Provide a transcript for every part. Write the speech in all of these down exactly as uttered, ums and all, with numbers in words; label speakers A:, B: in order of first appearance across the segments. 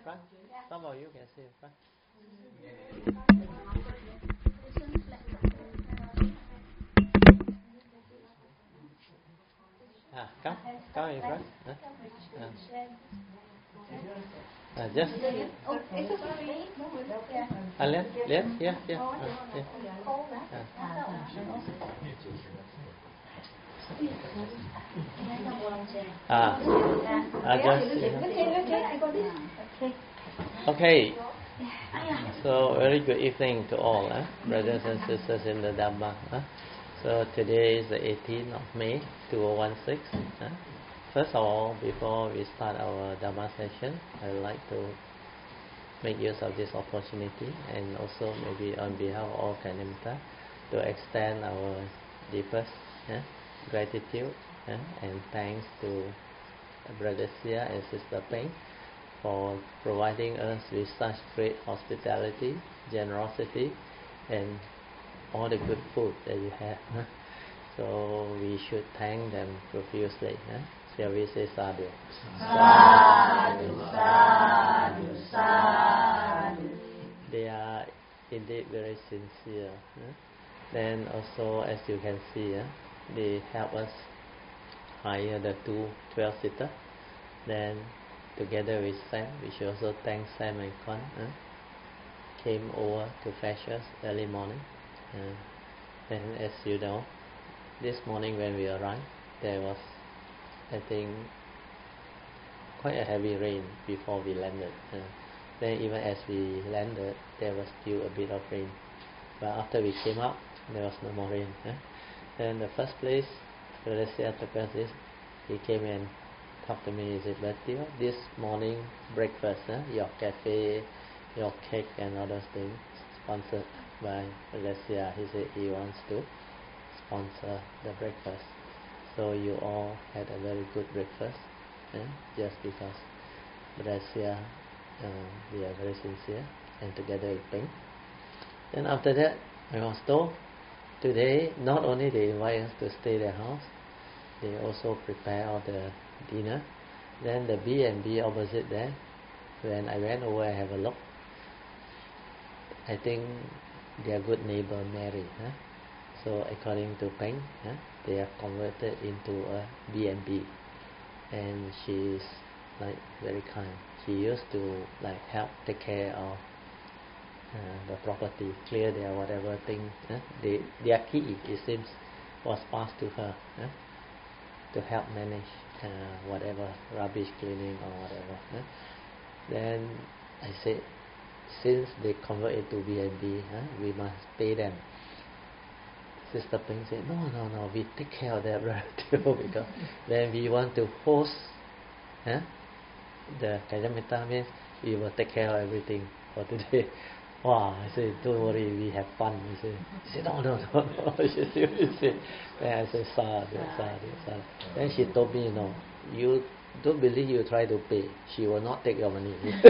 A: front? Some of you can sit in front. Ah, come, come in front. Huh? Uh, just. Ah, Lian, Lian, yeah, yeah. Uh, yeah. Uh. Ah, I just. Okay. So very good evening to all, eh? brothers and sisters in the Dhamma. Eh? So today is the eighteenth of May, two thousand sixteen. Eh? First of all, before we start our Dhamma session, I would like to make use of this opportunity and also maybe on behalf of all Kalyamita to extend our deepest eh, gratitude eh, and thanks to Brother Sia and Sister Peng for providing us with such great hospitality, generosity, and all the good food that you have. Eh? So we should thank them profusely. Eh? Shall we say sadhu?
B: Sadhu, sadhu, sadhu.
A: They are indeed very sincere. Eh? Then also, as you can see, eh, they help us hire the two twelve-seater. Then together with Sam, we should also thank Sam and Con, eh? came over to fetch us early morning. Uh, then as you know, this morning when we arrived, there was, I think, quite a heavy rain before we landed. Uh, then even as we landed, there was still a bit of rain. But after we came up, there was no more rain. Uh. Then the first place, Felicia took us is, he came and talked to me. He said, but you know, this morning breakfast, uh, your cafe, your cake and all those things, sponsored by Felicia. He said he wants to sponsor the breakfast. So you all had a very good breakfast, eh? Just because Felicia, uh, we are very sincere, and together with Peng. Then after that, I was told today not only they invite us to stay their house, they also prepare all the dinner. Then the B and B opposite there, when I went over and have a look, I think their good neighbor married. Huh? So according to Peng, huh, they have converted into a B and B, and she is like very kind. She used to like help take care of uh, the property, clear their whatever thing. Huh? They, their key, it seems, was passed to her huh? to help manage uh, whatever rubbish cleaning or whatever. Huh? Then I said, since they convert it to B and B, huh, we must pay them. Sister Peng said, no, no, no, we take care of that relative because when we want to host huh, the Kalyamita means we will take care of everything for today. Wow, I said, don't worry, we have fun. He said, he said no, no, no, no. She said, then I said, sadhu, sadhu, sadhu. Then she told me, you know, you don't believe you try to pay. She will not take your money.
B: She's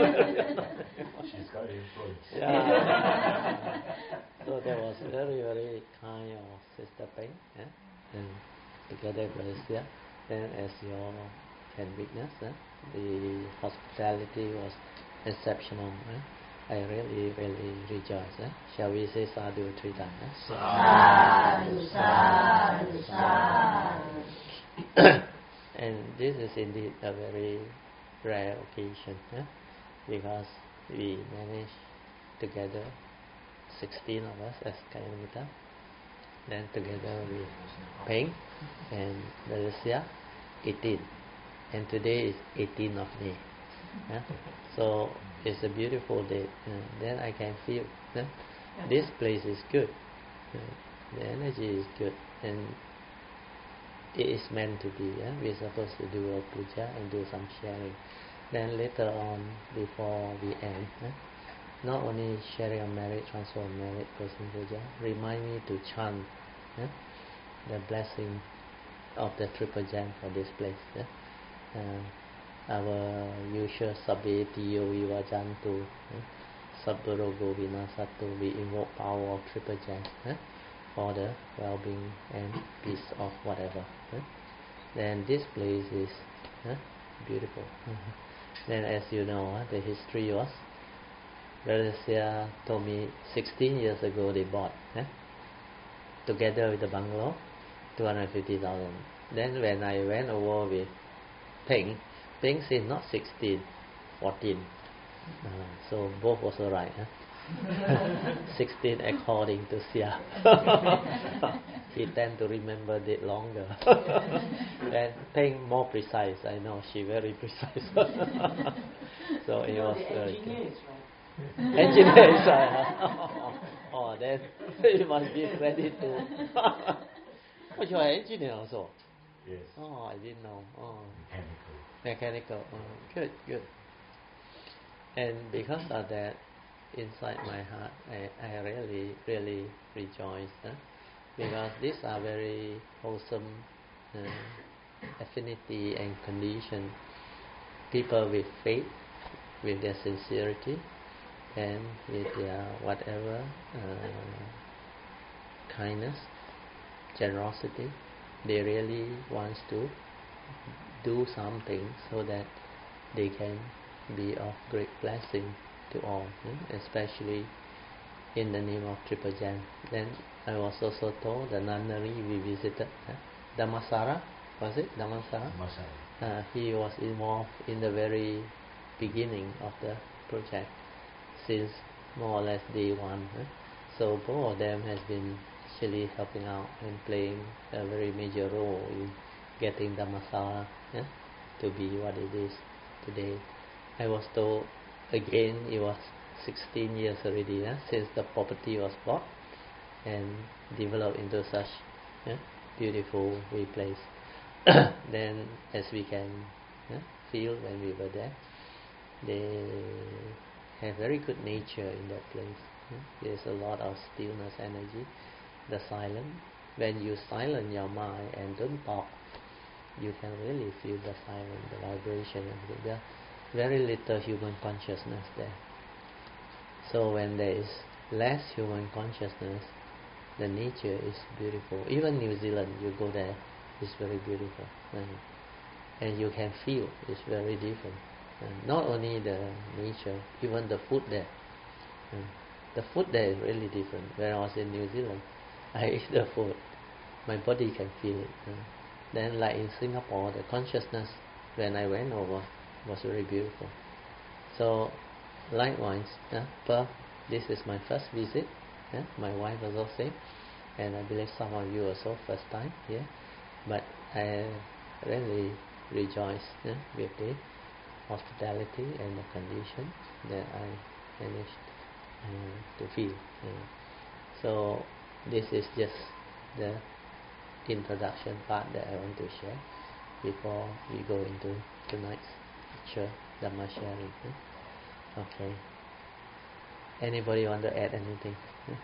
B: got influence.
A: Yeah. So that was very, very kind of Sister Peng. Eh? And together with Sia. Then as you all can witness, eh? the hospitality was exceptional. Eh? I really, really rejoice. Eh? Shall we say sadhu three times? Eh?
B: Sadhu, sadhu, sadhu.
A: And this is indeed a very rare occasion, eh? because we managed together sixteen of us as Kalyamita, then together with Peng and Malaysia, eighteen, and today is eighteenth of May. Yeah? So it's a beautiful day. Uh, then I can feel uh, this place is good. Uh, the energy is good, and it is meant to be. Yeah? We're supposed to do a puja and do some sharing. Then later on, before we end, uh, not only sharing a merit, transfer of merit, person puja, remind me to chant uh, the blessing of the triple jam for this place. Uh, uh, our usual sabbe tiyo vivajantu, sabborogo vinasatu, we invoke power of triple jam eh, for the well-being and peace of whatever. Eh. Then this place is eh, beautiful. Then, as you know, uh, the history was, Brother Sia told me sixteen years ago they bought, eh? together with the bungalow, two hundred fifty thousand. Then when I went over with Peng, Peng said not sixteen, fourteen. Uh, so both was alright. Huh? sixteen according to Sia. He tend to remember it longer. And Peng more precise. I know she very precise. So it was very good. Engineer is right. Oh, oh, then you must give credit to. Oh, you are engineer also.
C: Yes.
A: Oh, I didn't know. Oh,
C: mechanical.
A: Mechanical. Oh, good, good. And because of that, inside my heart, I, I really, really rejoice. Huh? Because these are very wholesome uh, affinity and condition. People with faith, with their sincerity, and with their whatever uh, kindness, generosity, they really want to do something so that they can be of great blessing to all, eh? especially in the name of Triple Gem. Then I was also told the nunnery we visited, eh? Dhammasara, was it Dhammasara?
C: Dhammasara.
A: Uh, he was involved in the very beginning of the project since more or less day one. Eh? So both of them has been actually helping out and playing a very major role in getting Dhammasara eh? to be what it is today. I was told again it was sixteen years already eh? since the property was bought and developed into such eh? beautiful way place. Then as we can eh? feel when we were there, they have very good nature in that place. eh? There's a lot of stillness energy, the silence. When you silence your mind and don't talk, you can really feel the silence, the vibration, and there very little human consciousness there. So when there is less human consciousness, the nature is beautiful. Even New Zealand, you go there, it's very beautiful, and, and you can feel it's very different. And not only the nature, even the food there. And the food there is really different. When I was in New Zealand, I eat the food, my body can feel it. And then, like in Singapore, the consciousness when I went over was very beautiful. So likewise, uh, Perth, this is my first visit. Uh, my wife was also same, and I believe some of you also first time here. But I really rejoice uh, with the hospitality and the condition that I managed uh, to feel. Uh, so this is just the introduction part that I want to share before we go into tonight's lecture, Dhamma sharing. Eh? Okay. Anybody want to add anything? Eh?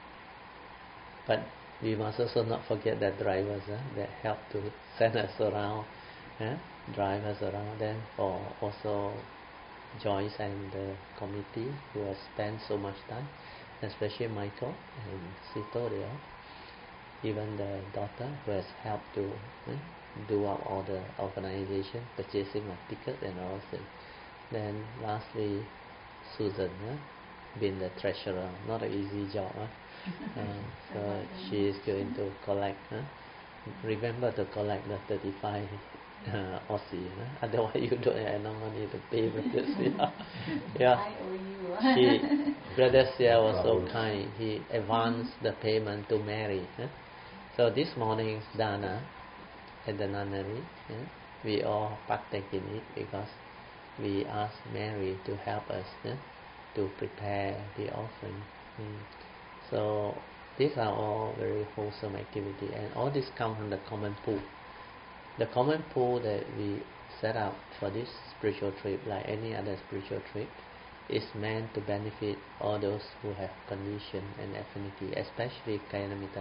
A: But we must also not forget the drivers eh, that help to send us around, eh? drive us around. Then for also Joyce and the committee who have spent so much time, especially Michael and Sito there. Even the daughter who has helped to eh, do up all the organization, purchasing of ticket and all that. Then lastly, Susan, eh, being the treasurer, not an easy job. Eh? uh, so she is going to collect. Eh? Remember to collect the thirty-five uh, Aussie. Eh? Otherwise, you don't have enough money to pay Brother Sia. Yeah.
B: I owe you.
A: She, Brother Sia was so kind. He advanced the payment to Mary. Eh? So this morning's dana at the nunnery, eh? we all partake in it because we asked Mary to help us eh? to prepare the offering. Mm. So these are all very wholesome activity, and all this come from the common pool. The common pool that we set up for this spiritual trip, like any other spiritual trip, is meant to benefit all those who have condition and affinity, especially Kalyana.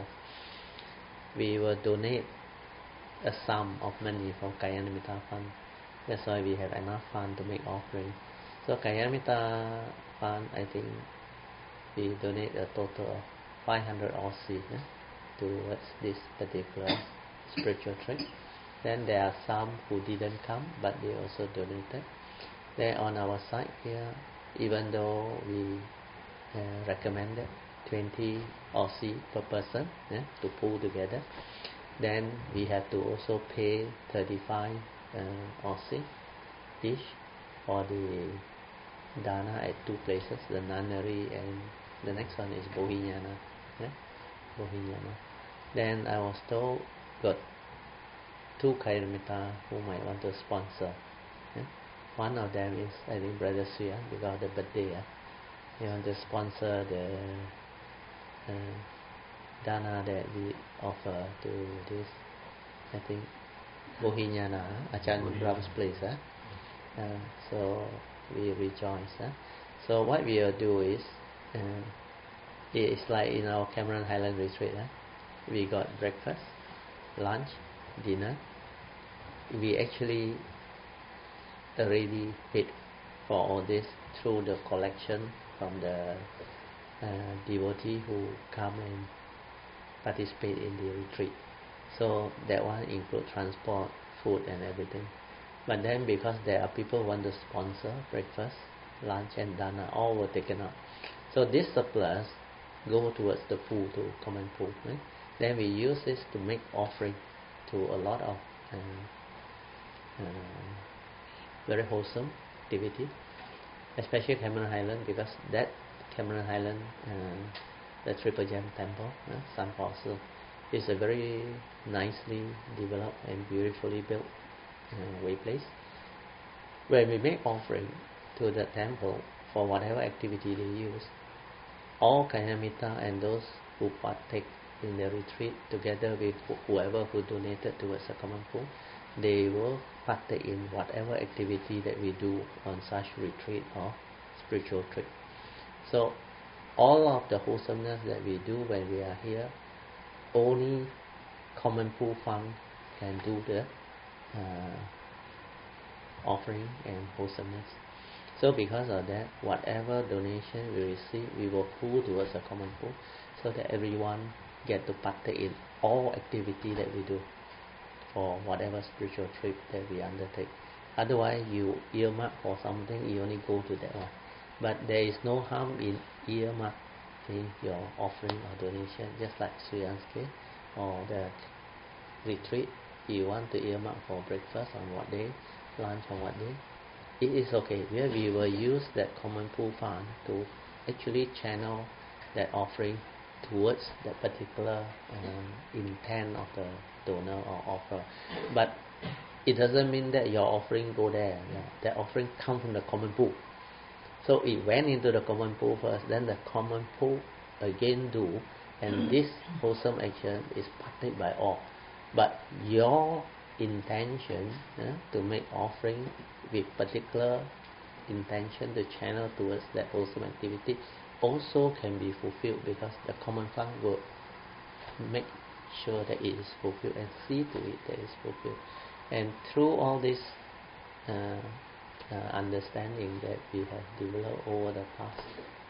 A: We will donate a sum of money from Kalyana Fund. That's why we have enough fund to make offering. So Kalyana Fund, I think we donate a total of five hundred Aussie eh, towards this particular spiritual trip. Then there are some who didn't come, but they also donated. Then on our side here, even though we uh, recommended twenty Aussie per person yeah, to pull together, then we have to also pay thirty-five uh, Aussie each for the dana at two places, the nunnery and the next one is Bohinyana. Yeah? Bohinyana. Then I was told got two Kayanamitta who might want to sponsor. Yeah? One of them is I think Brother Suyan because of the birthday. Yeah? He want to sponsor the uh, dana that we offer to this, I think, Bohinyana, Ajahn Brahm's place. Huh? Uh, so we rejoice. Huh? So what we will do is, uh, it's like in our Cameron Highland Retreat. Huh? We got breakfast, lunch, dinner. We actually already paid for all this through the collection from the uh, devotee who come and participate in the retreat. So that one include transport, food and everything. But then because there are people who want to sponsor breakfast, lunch and dana, all were taken up. So this surplus go towards the pool, to common pool. Right? Then we use this to make offering to a lot of uh, uh, very wholesome activity, especially Cameron Highland, because that Cameron Highland, uh, the Triple Gem Temple, uh, San Paul, is a very nicely developed and beautifully built uh, way place. When we make offering to the temple for whatever activity they use, all Kayanamitta and those who partake in the retreat together with whoever who donated towards the common pool, they will partake in whatever activity that we do on such retreat or spiritual trip. So all of the wholesomeness that we do when we are here, only common pool fund can do the uh, offering and wholesomeness. So because of that, whatever donation we receive, we will pool towards the common pool, so that everyone get to partake in all activity that we do for whatever spiritual trip that we undertake. Otherwise, you earmark for something, you only go to that one. But there is no harm in earmark in your offering or donation, just like Suyan's case or the retreat. You want to earmark for breakfast on what day, lunch on what day, it is okay. Where we will use that common pool fund to actually channel that offering towards that particular um, intent of the donor or offer. But it doesn't mean that your offering go there. Yeah. That offering come from the common pool. So it went into the common pool first, then the common pool again do, and this wholesome action is partake by all. But your intention yeah, to make offering with particular intention to channel towards that wholesome activity also can be fulfilled, because the common fund will make sure that it is fulfilled and see to it that it is fulfilled. And through all this uh, uh, understanding that we have developed over the past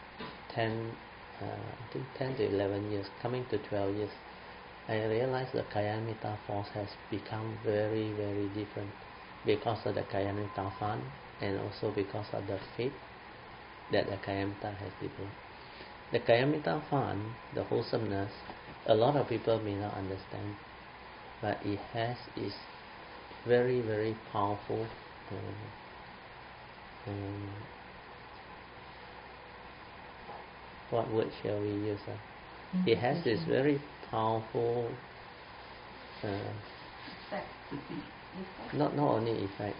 A: ten, uh, I think ten to eleven years, coming to twelve years, I realized the Kayanamitta force has become very, very different because of the Kayanamitta fund and also because of the faith that the Kayanamitta has developed. The Kayanamitta fund, the wholesomeness, a lot of people may not understand, but it has its very, very powerful um, um, what word shall we use? Uh? It has this very powerful uh,
B: Effect.
A: not not only effect.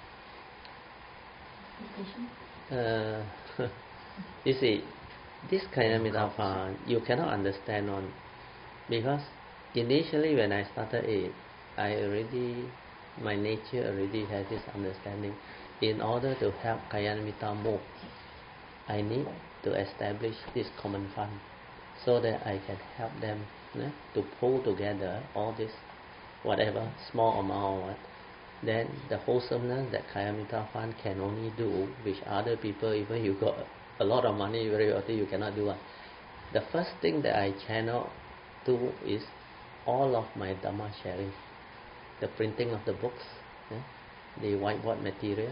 A: Uh, you see, this Kayanamitta fund you cannot understand on, because initially when I started it, I already my nature already has this understanding. In order to help Kayanamitta move, I need to establish this common fund so that I can help them yeah, to pull together all this whatever small amount or what. Then the wholesomeness that Kayanamitta fund can only do, which other people, even you got a lot of money, very wealthy, you cannot do. One. The first thing that I channel to is all of my Dhamma sharing, the printing of the books, yeah, the whiteboard material,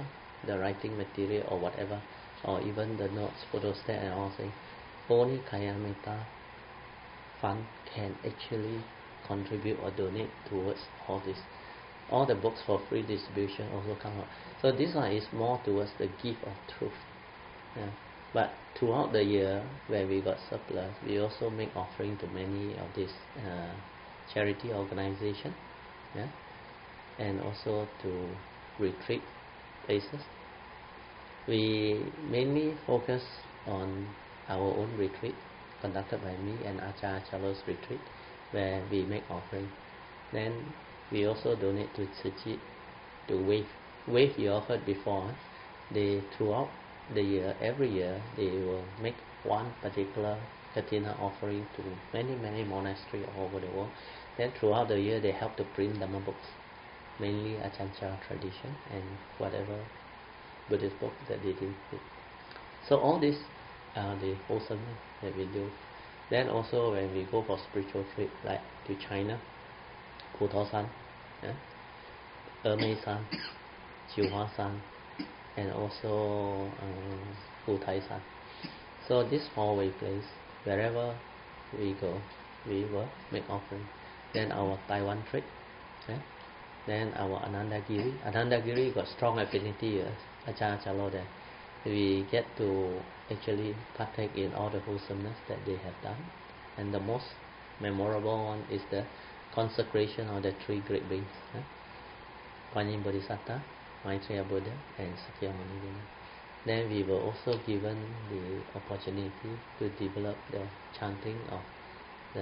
A: the writing material or whatever, or even the notes, photostat and all things, only Kayametta Fund can actually contribute or donate towards all this. All the books for free distribution also come out. So this one is more towards the gift of truth. Yeah. But throughout the year, where we got surplus, we also make offering to many of these uh, charity organizations, yeah, and also to retreat places. We mainly focus on our own retreat, conducted by me and Acharya Chalo's retreat, where we make offering. Then we also donate to Tzu Chi, to Wave. Wave you all heard before. They throughout the year, every year, they will make one particular Katina offering to many, many monasteries all over the world. Then throughout the year, they help to print Dhamma books, mainly Ajahn Chah tradition and whatever Buddhist book that they did. So all this are the wholesomeness that we do. Then also when we go for spiritual trip, like to China, Putosan, yeah, Ermei San, Chiu San, and also um, Wutai San. So this four-way place, wherever we go, we will make offering. Then our Taiwan trip, yeah? Then our Anandagiri. Anandagiri got strong affinity with Acharya Chalo there. We get to actually partake in all the wholesomeness that they have done. And the most memorable one is the consecration of the three great beings, yeah? Kuan Yin Bodhisattva, Maitreya Buddha, and Sakyamuni Buddha. Then we were also given the opportunity to develop the chanting of the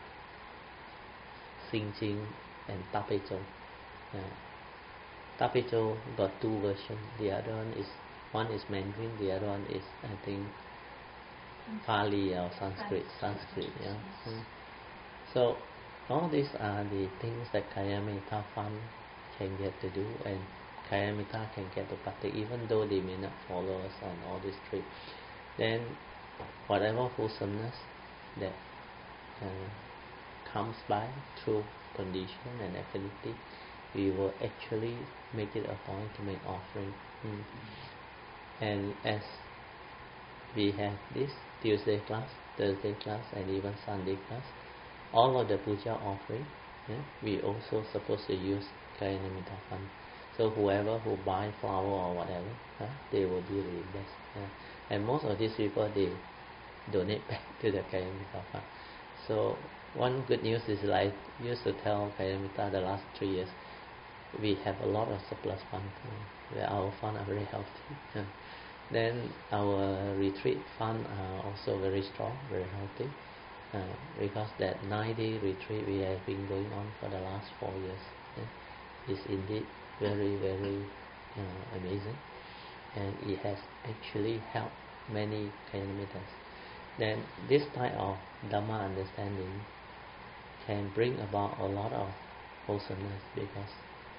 A: Sing Ching and Tape Chou. Uh, Tape Chou got two versions. The other one is one is Mandarin, the other one is I think Pali or Sanskrit. Sanskrit, yeah. Mm. So all these are the things that Kayametta Fund can get to do, and Kayametta can get to partake, even though they may not follow us on all these trips. Then whatever wholesomeness that uh, comes by through condition and affinity, we will actually make it a point to make offering. Mm. And as we have this Tuesday class, Thursday class, and even Sunday class, all of the puja offering, yeah, we also supposed to use Kayametta Fund. So whoever who buy flower or whatever, huh, they will be reimbursed. Yeah. And most of these people, they donate back to the Kayametta Fund. So one good news is, like I used to tell Kayametta the last three years, we have a lot of surplus funds, uh, where our funds are very healthy. Yeah. Then our retreat fund are also very strong, very healthy, uh, because that nine-day retreat we have been going on for the last four years, yeah, is indeed very, very uh, amazing, and it has actually helped many Kayamittas. Then this type of Dhamma understanding can bring about a lot of wholesomeness, because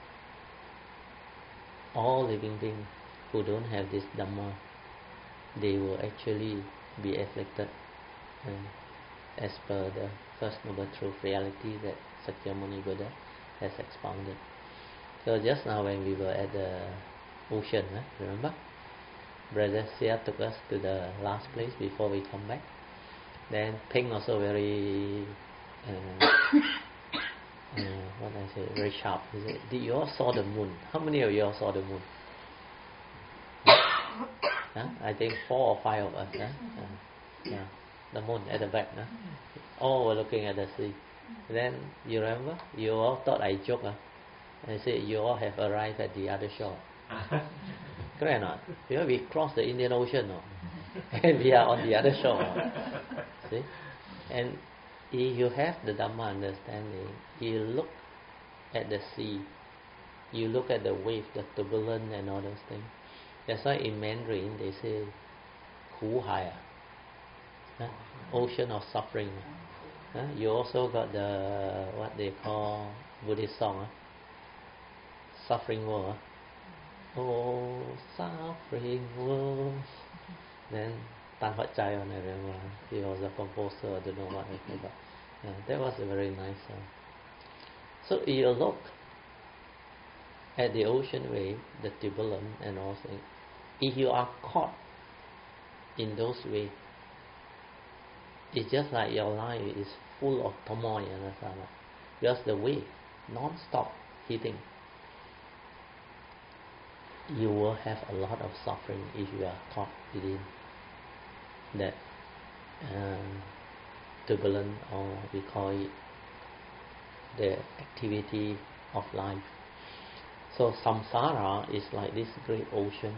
A: all living beings who don't have this Dhamma, they will actually be afflicted, uh, as per the First Noble Truth reality that Sakyamuni Buddha has expounded. So just now when we were at the ocean, huh, remember? Brother Sia took us to the last place before we come back. Then Ping also very, uh, uh, what I say, very sharp. He said, did you all saw the moon? How many of you all saw the moon? Huh? I think four or five of us. Huh? Uh, yeah, the moon at the back. Huh? All were looking at the sea. Then you remember? You all thought I joke. Huh? I said you all have arrived at the other shore. Correct or not? Because we crossed the Indian Ocean, no? And we are on the other shore. No? See? And if you have the Dhamma understanding, you look at the sea, you look at the wave, the turbulence and all those things. That's why in Mandarin they say Ku Hai, huh? Ocean of suffering. Huh? You also got the what they call Buddhist song, huh? Suffering world. Huh? Oh, suffering world. Then Tan Huat Chai, I remember, he was a composer, I don't know what I forgot. Yeah, that was a very nice song. So you look at the ocean wave, the turbulent and all things, if you are caught in those waves, it's just like your life is full of turmoil, you understand? Just the wave, non-stop hitting. You will have a lot of suffering if you are caught within that uh, turbulent, or we call it the activity of life. So samsara is like this great ocean,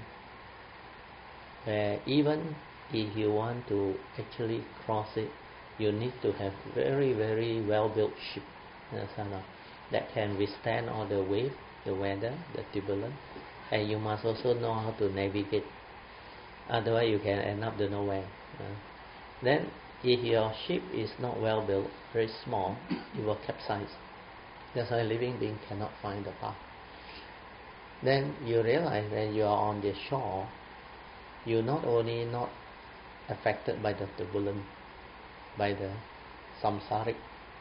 A: where even if you want to actually cross it, you need to have very, very well-built ship, that can withstand all the wave, the weather, the turbulence, and you must also know how to navigate. Otherwise, you can end up to nowhere. Uh, then, if your ship is not well built, very small, it will capsize. That's why living being cannot find the path. Then you realize when you are on the shore, you're not only not affected by the turbulence, by the samsaric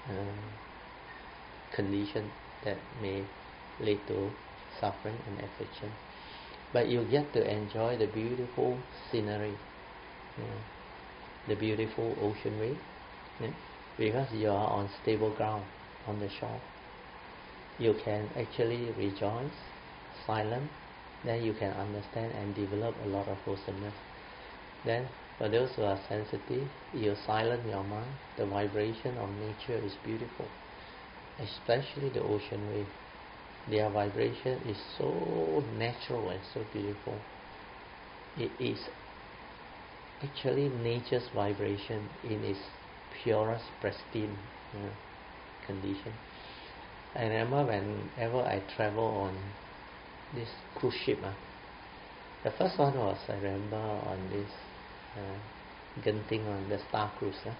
A: uh, condition that may lead to suffering and affliction, but you get to enjoy the beautiful scenery, yeah, the beautiful ocean wave, yeah, because you are on stable ground on the shore. You can actually rejoice, silent, then you can understand and develop a lot of wholesomeness. Then for those who are sensitive, you silence your mind. The vibration of nature is beautiful, especially the ocean wave. Their vibration is so natural and so beautiful. It is actually nature's vibration in its purest, pristine uh, condition. I remember whenever I travel on this cruise ship, uh, the first one was, I remember, on this uh, Genting, on the Star Cruise. Uh,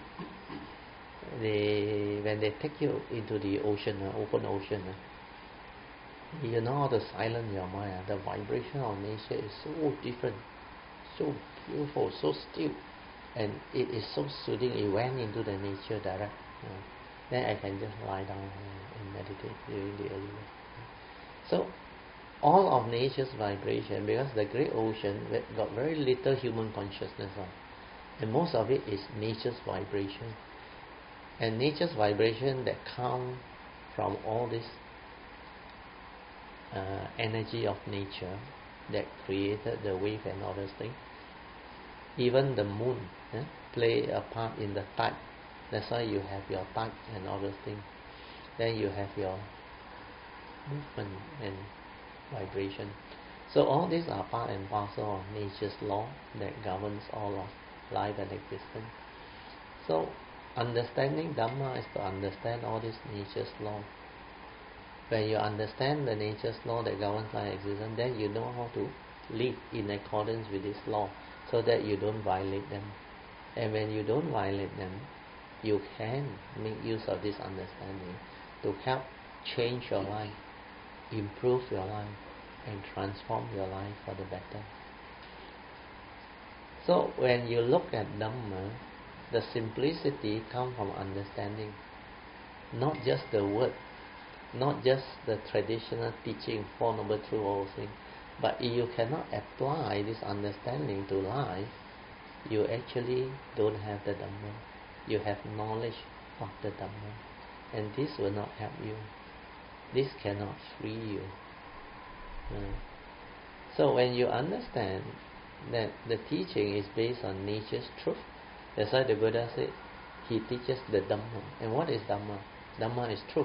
A: they when they take you into the ocean, uh, open ocean, uh, you know how to silence your mind. Uh, the vibration of nature is so different, so beautiful, so still, and it is so soothing. It went into the nature direct. Uh, then I can just lie down and meditate during the early morning. So all of nature's vibration, because the great ocean got very little human consciousness on, and most of it is nature's vibration. And nature's vibration that come from all this uh, energy of nature that created the wave and all those things. Even the moon eh, play a part in the tide. That's why you have your tide and all those things. Then you have your movement and vibration. So all these are part and parcel of nature's law that governs all of life and existence. So understanding Dhamma is to understand all these nature's law. When you understand the nature's law that governs life and existence, then you know how to live in accordance with this law, so that you don't violate them. And when you don't violate them, you can make use of this understanding to help change your life, improve your life, and transform your life for the better. So when you look at Dhamma, the simplicity comes from understanding, not just the word, not just the traditional teaching, Four Noble Truths, all things, but if you cannot apply this understanding to life, you actually don't have the Dhamma. You have knowledge of the Dhamma, and this will not help you. This cannot free you. Uh, so when you understand that the teaching is based on nature's truth, that's why the Buddha said he teaches the Dhamma. And what is Dhamma? Dhamma is truth.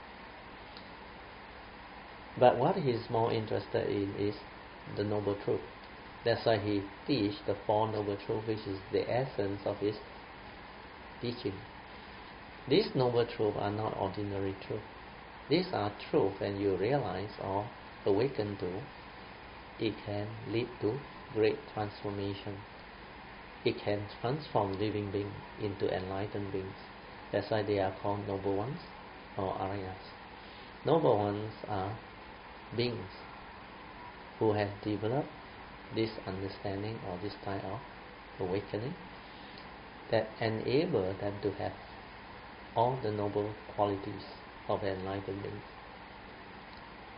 A: But what he is more interested in is the Noble Truth. That's why he teaches the Four Noble Truths, which is the essence of his teaching. These Noble Truths are not ordinary truth. These are truth when you realize or awaken to, it can lead to great transformation. It can transform living beings into enlightened beings. That's why they are called Noble Ones or Aryas. Noble Ones are beings who have developed this understanding or this type of awakening that enable them to have all the noble qualities of enlightened beings.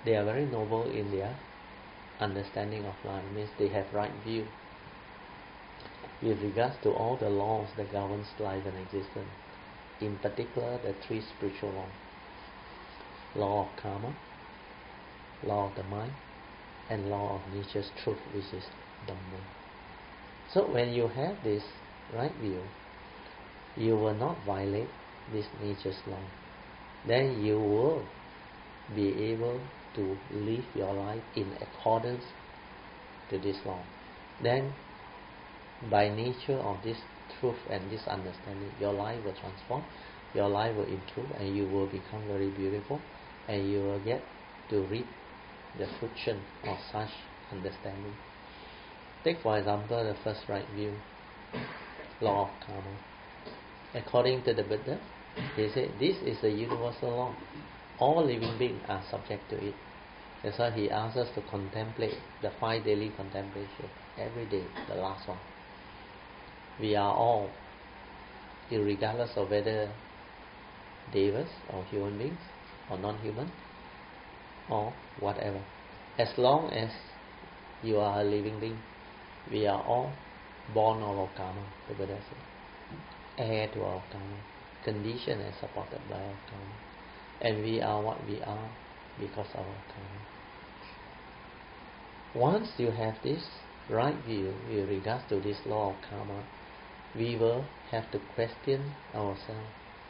A: they are very noble in their understanding of life. Means they have right view with regards to all the laws that governs life and existence. In particular, the three spiritual laws: law of karma, law of the mind, and law of nature's truth, which is Dhamma. So when you have this right view, you will not violate this nature's law. Then you will be able to live your life in accordance to this law. Then by nature of this truth and this understanding, your life will transform, your life will improve, and you will become very beautiful, and you will get to reap the fruition of such understanding. Take for example the first right view, law of karma. According to the Buddha, he said this is a universal law. All living beings are subject to it. That's why he asks us to contemplate the five daily contemplation every day, the last one. We are all, regardless of whether devas or human beings or non-human or whatever, as long as you are a living being, we are all born of our karma, the Buddha said, heir to our karma, conditioned and supported by our karma, and we are what we are because of our karma. Once you have this right view with regards to this law of karma, we will have to question ourselves.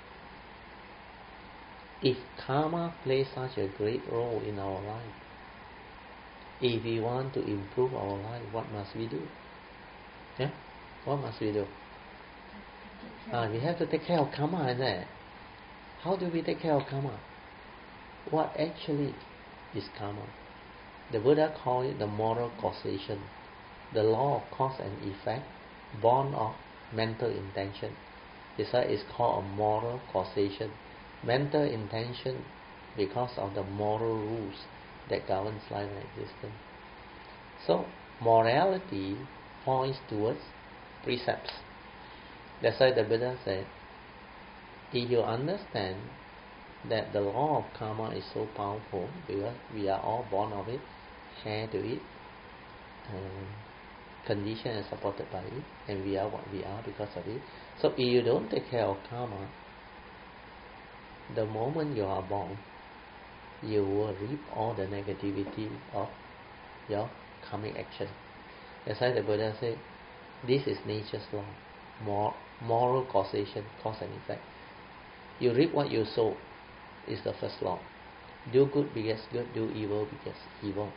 A: If karma plays such a great role in our life, if we want to improve our life, what must we do? Yeah? What must we do? Ah, we have to take care of karma, isn't it? How do we take care of karma? What actually is karma? The Buddha called it the moral causation, the law of cause and effect, born of mental intention. This is called a moral causation. Mental intention because of the moral rules that governs life and existence. So, morality points towards precepts. That's why the Buddha said, if you understand that the law of karma is so powerful, because we are all born of it, heir to it, um, conditioned and supported by it, and we are what we are because of it. So if you don't take care of karma, the moment you are born, you will reap all the negativity of your karmic action. That's why the Buddha said, this is nature's law, mor- moral causation, cause and effect. You reap what you sow is the first law. Do good begets good, do evil begets evil.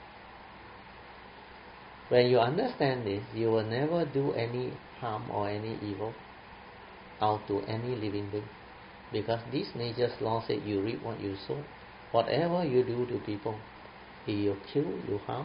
A: When you understand this, you will never do any harm or any evil out to any living being, because this nature's law said you reap what you sow. Whatever you do to people, if you kill, you harm,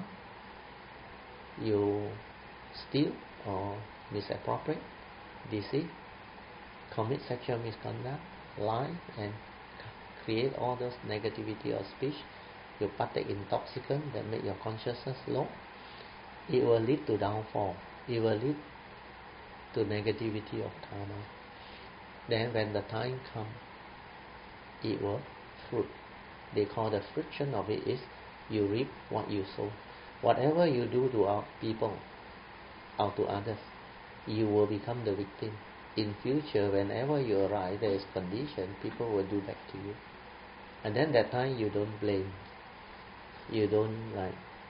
A: you steal or misappropriate, deceive, commit sexual misconduct, lie, and create all those negativity of speech, you partake in intoxicant that make your consciousness low, it will lead to downfall. It will lead to negativity of karma. Then when the time comes, it will fruit. They call the fruition of it is you reap what you sow. Whatever you do to our people, or to others, you will become the victim. In future, whenever you arrive, there is condition, people will do back to you. And then that time you don't blame. You don't like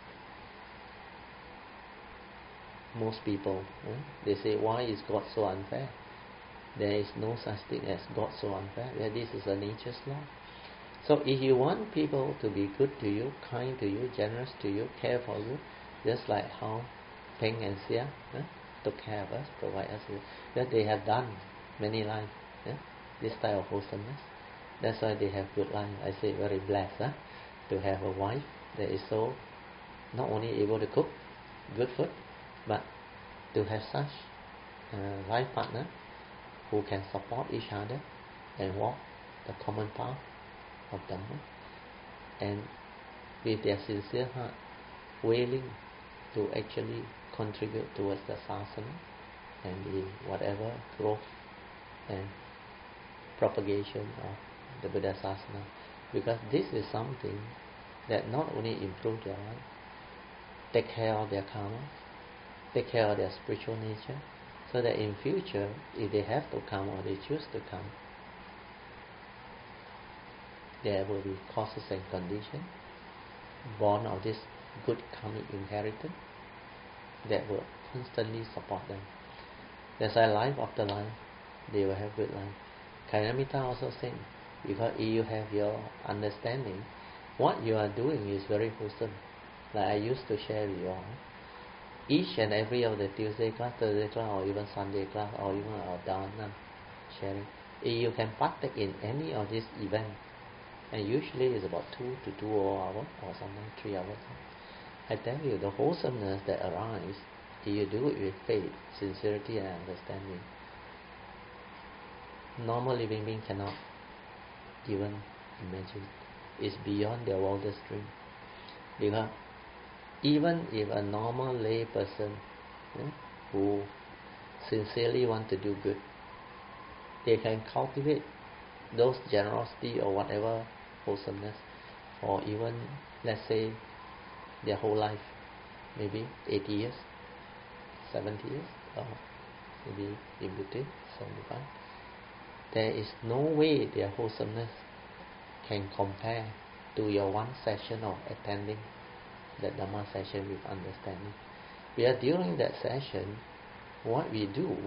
A: most people. Eh? They say, why is God so unfair? There is no such thing as God so unfair. Yeah, this is a nature's law. So if you want people to be good to you, kind to you, generous to you, care for you, just like how Peng and Sia eh, took care of us, provide us with, that they have done many lives, eh, this type of wholesomeness. That's why they have good life. I say very blessed eh, to have a wife that is so not only able to cook good food, but to have such a life partner who can support each other and walk the common path of Dhamma, and with their sincere heart willing to actually contribute towards the sasana and the whatever growth and propagation of the Buddha Sasana, because this is something that not only improve their life, take care of their karma, take care of their spiritual nature, so that in future, if they have to come or they choose to come, there will be causes and conditions born of this good karmic inheritance that will constantly support them. That's why life after life, they will have good life. Kalyamita also said, because if you have your understanding, what you are doing is very wholesome. Like I used to share with you all, each and every of the Tuesday class, Thursday class, or even Sunday class, or even our dharana sharing, if you can partake in any of these events, and usually it's about two to two hours, or sometimes three hours, I tell you, the wholesomeness that arises, if you do it with faith, sincerity, and understanding, normal living being cannot even imagine. It's beyond their wildest dream. Because even if a normal lay person eh, who sincerely want to do good, they can cultivate those generosity or whatever wholesomeness for even, let's say, their whole life, maybe eighty years, seventy years, or maybe in between, seventy-five. There is no way their wholesomeness can compare to your one session of attending the Dhamma session with understanding. We are during that session, what we do,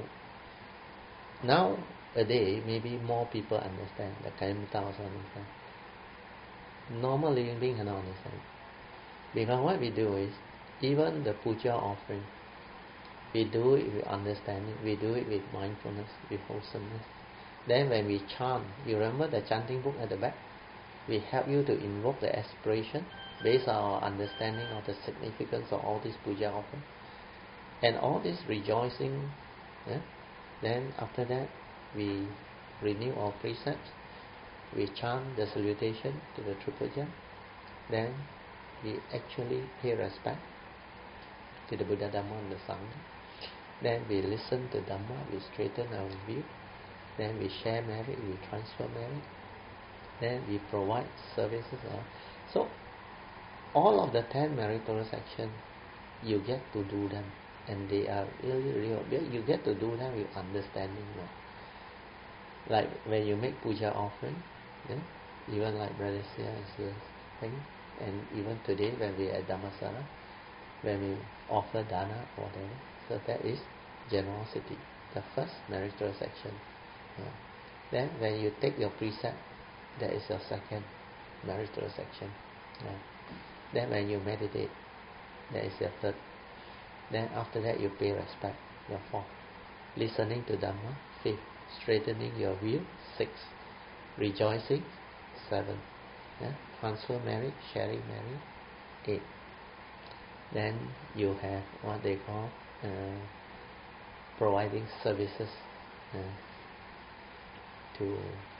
A: nowadays maybe more people understand, the Kalyamita also understand. Normal living being cannot understand. Because what we do is, even the puja offering, we do it with understanding, we do it with mindfulness, with wholesomeness. Then when we chant, you remember the chanting book at the back? We help you to invoke the aspiration based on our understanding of the significance of all these puja offerings. And all this rejoicing, yeah? Then after that, we renew our precepts, we chant the salutation to the triple gem, then we actually pay respect to the Buddha, Dhamma, and the Sangha. Then we listen to Dhamma, we straighten our view. Then we share merit, we transfer merit. Then we provide services. So, all of the ten meritorious actions, you get to do them. And they are really real. You get to do them with understanding. You know. Like when you make puja offering, yeah? Even like Brother Sia is saying, and even today when we are at Dhammasara, when we offer dana or whatever, so that is generosity, the first meritorious action. Yeah. Then when you take your precept, that is your second meritorious action. Yeah. Then when you meditate, that is your third. Then after that you pay respect, your fourth. Listening to Dhamma, fifth. Straightening your view, six. Rejoicing, seven. Yeah? Transfer merit, sharing merit, eight. Then you have what they call uh, providing services uh, to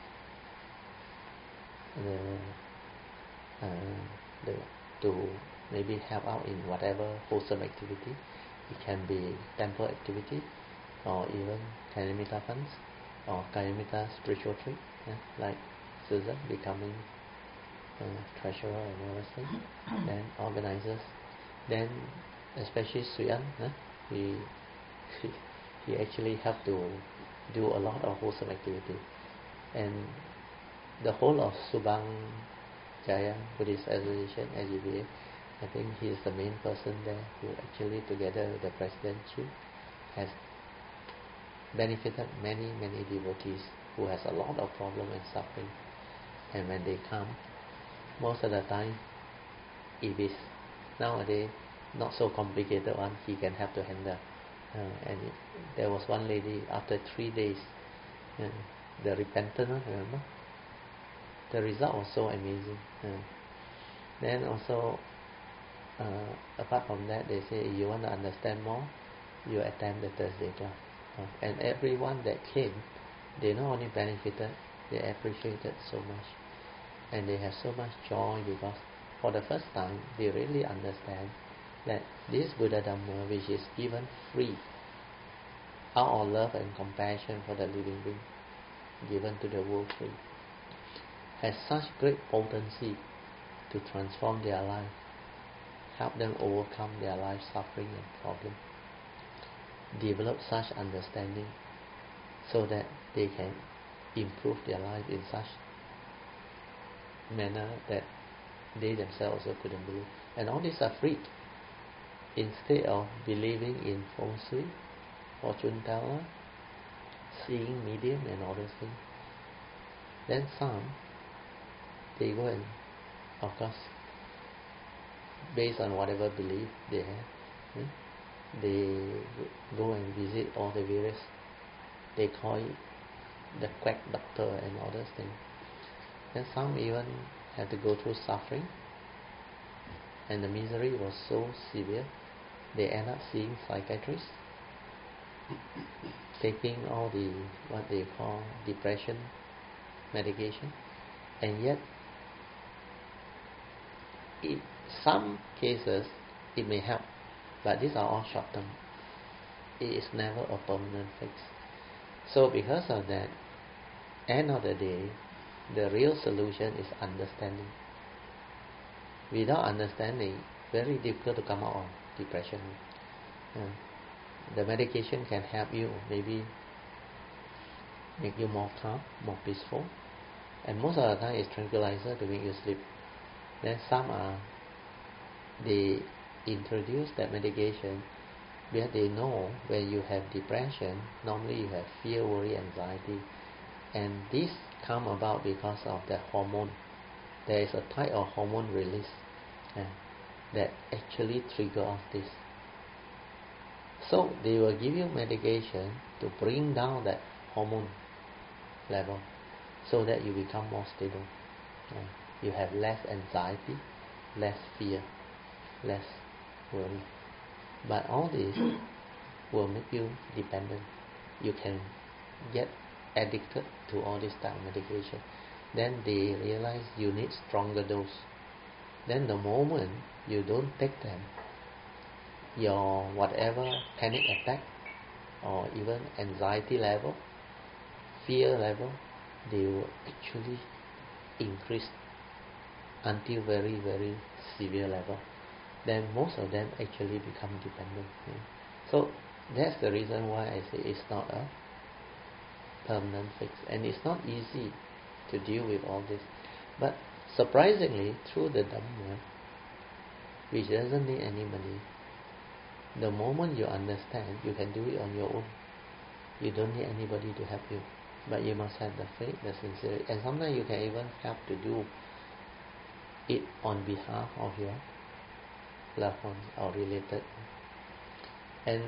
A: the, uh, the to maybe help out in whatever wholesome activity. It can be temple activity, or even Kalyamita funds, or Kalyamita spiritual trip, yeah? Like Susan becoming uh, treasurer and everything. Then organizers. Then especially Suyan, yeah? he, he he actually helped to do a lot of wholesome activity. And the whole of Subang Jaya Buddhist Association, S G B A, I think he is the main person there who actually, together with the President Chu, has benefited many, many devotees who has a lot of problem and suffering. And when they come, most of the time, if it's nowadays not so complicated one, he can help to handle. Uh, and it, there was one lady, after three days, uh, the repentant one, remember? The result was so amazing. Uh, then also, uh, apart from that, they say if you want to understand more, you attend the Thursday class. Uh, and everyone that came, they not only benefited, they appreciated so much. And they have so much joy because for the first time, they really understand that this Buddha Dhamma, which is given free, out of love and compassion for the living being, given to the world free, has such great potency to transform their life, help them overcome their life suffering and problem, develop such understanding so that they can improve their life in such manner that they themselves also couldn't believe. And all these are free. Instead of believing in feng shui, fortune teller, seeing medium and all those things, then some, they go and, of course, based on whatever belief they have, hmm, they go and visit all the various, they call it the quack doctor and all those things. And some even had to go through suffering, and the misery was so severe, they end up seeing psychiatrists, taking all the, what they call depression medication, and yet in some cases it may help, but these are all short term. It is never a permanent fix. So because of that, end of the day, the real solution is understanding. Without understanding, very difficult to come out of depression. Uh, the medication can help you, maybe make you more calm, more peaceful, and most of the time it's tranquilizer to make you sleep. Then some are, they introduce that medication where they know when you have depression, normally you have fear, worry, anxiety, and this come about because of the hormone. There is a type of hormone release uh, that actually trigger off this. So they will give you medication to bring down that hormone level so that you become more stable. Uh, you have less anxiety, less fear, less worry. But all this will make you dependent. You can get addicted to all this type of medication. Then they realize you need stronger dose. Then the moment you don't take them, your whatever panic attack or even anxiety level, fear level, they will actually increase until very very severe level. Then most of them actually become dependent. So that's the reason why I say it's not a permanent fix, and it's not easy to deal with all this. But surprisingly, through the Dhamma, which doesn't need any money, the moment you understand, you can do it on your own. You don't need anybody to help you, but you must have the faith, the sincerity, and sometimes you can even help to do it on behalf of your loved ones or related. And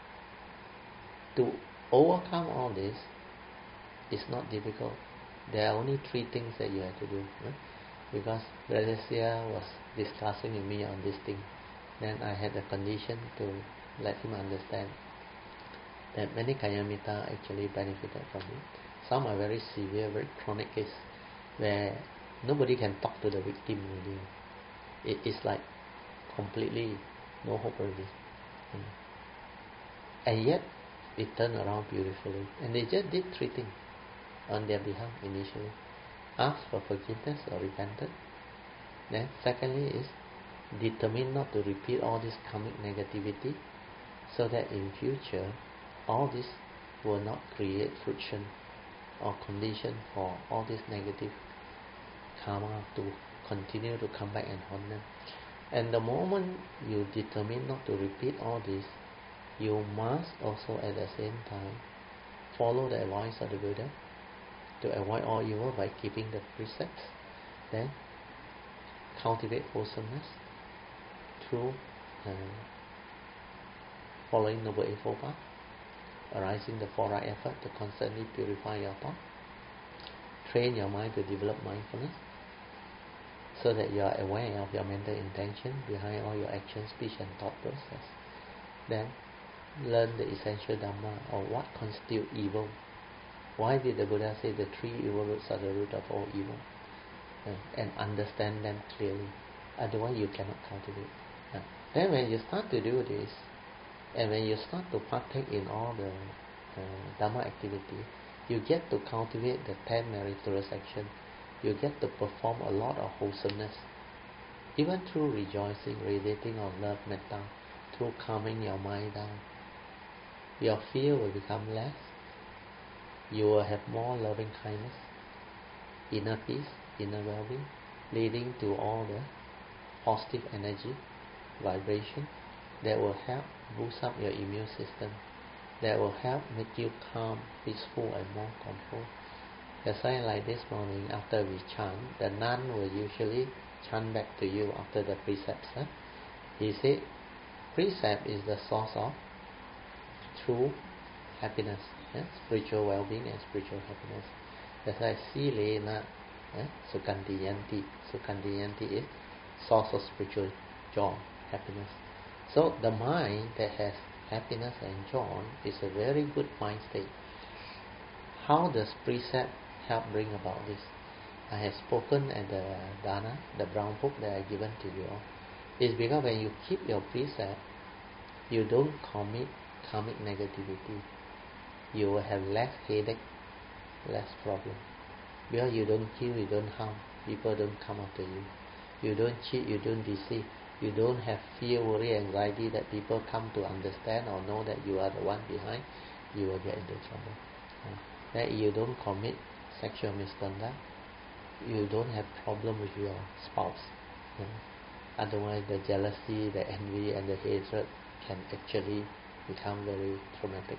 A: to overcome all this is not difficult. There are only three things that you have to do. Right? Because Brother Sia was discussing with me on this thing, then I had a condition to let him understand that many Kayamita actually benefited from it. Some are very severe, very chronic case where nobody can talk to the victim really. It is like completely no hope already. Mm. And yet it turned around beautifully. And they just did three things on their behalf initially. Ask for forgiveness or repented. Then secondly is determine not to repeat all this karmic negativity, so that in future all this will not create friction or condition for all this negative karma to continue to come back and haunt them. And the moment you determine not to repeat all this, you must also at the same time follow the advice of the Buddha to avoid all evil by keeping the precepts. Then cultivate wholesomeness through uh, following Noble Eightfold Path, arising the four right effort to constantly purify your thought. Train your mind to develop mindfulness so that you are aware of your mental intention behind all your actions, speech and thought process. Then learn the essential Dhamma, or what constitutes evil. Why did the Buddha say the three evil roots are the root of all evil? Uh, and understand them clearly. Otherwise you cannot cultivate. Uh, then when you start to do this, and when you start to partake in all the uh, Dhamma activity, you get to cultivate the ten meritorious actions. You get to perform a lot of wholesomeness Even through rejoicing, radiating of love, metta, through calming your mind down, your fear will become less. You will have more loving kindness, inner peace, inner well-being, leading to all the positive energy, vibration that will help boost up your immune system, that will help make you calm, peaceful, and more controlled. Just like this morning, after we chant, the nun will usually chant back to you after the precepts. Huh? He said, precept is the source of true happiness, yeah? Spiritual well-being and spiritual happiness. That's why Silena, yeah? Sukantiyanti. Sukantiyanti is source of spiritual joy, happiness. So the mind that has happiness and joy is a very good mind state. How does precept help bring about this? I have spoken at the Dana, the brown book that I have given to you all. It's because when you keep your precept, you don't commit karmic negativity. You will have less headache, less problem. Because you don't kill, you don't harm, people don't come after you. You don't cheat, you don't deceive. You don't have fear, worry, anxiety that people come to understand or know that you are the one behind. You will get into trouble. Uh, that you don't commit sexual misconduct. You don't have problem with your spouse. Uh, otherwise, the jealousy, the envy, and the hatred can actually become very traumatic.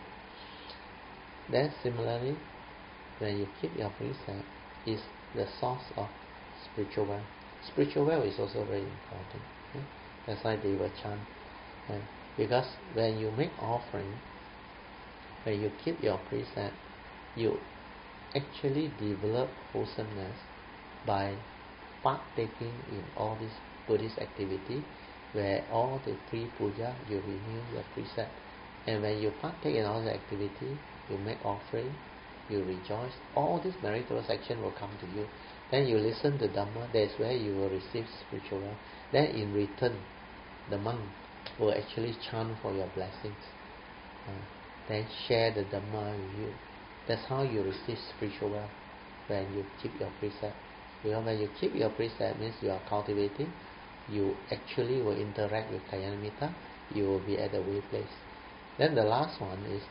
A: Then similarly, when you keep your precept, is the source of spiritual wealth. Spiritual wealth is also very important. Yeah? That's why they will chant. Yeah? Because when you make offering, when you keep your precept, you actually develop wholesomeness by partaking in all this Buddhist activity, where all the pre-puja, you renew your precept. And when you partake in all the activity, you make offering, you rejoice, all this meritorious action will come to you. Then you listen to Dhamma, that's where you will receive spiritual wealth. Then in return, the monk will actually chant for your blessings. Uh, then share the Dhamma with you. That's how you receive spiritual wealth, when you keep your precept. Because when you keep your precept, means you are cultivating, you actually will interact with Kalyanamitta, you will be at the way place. Then the last one is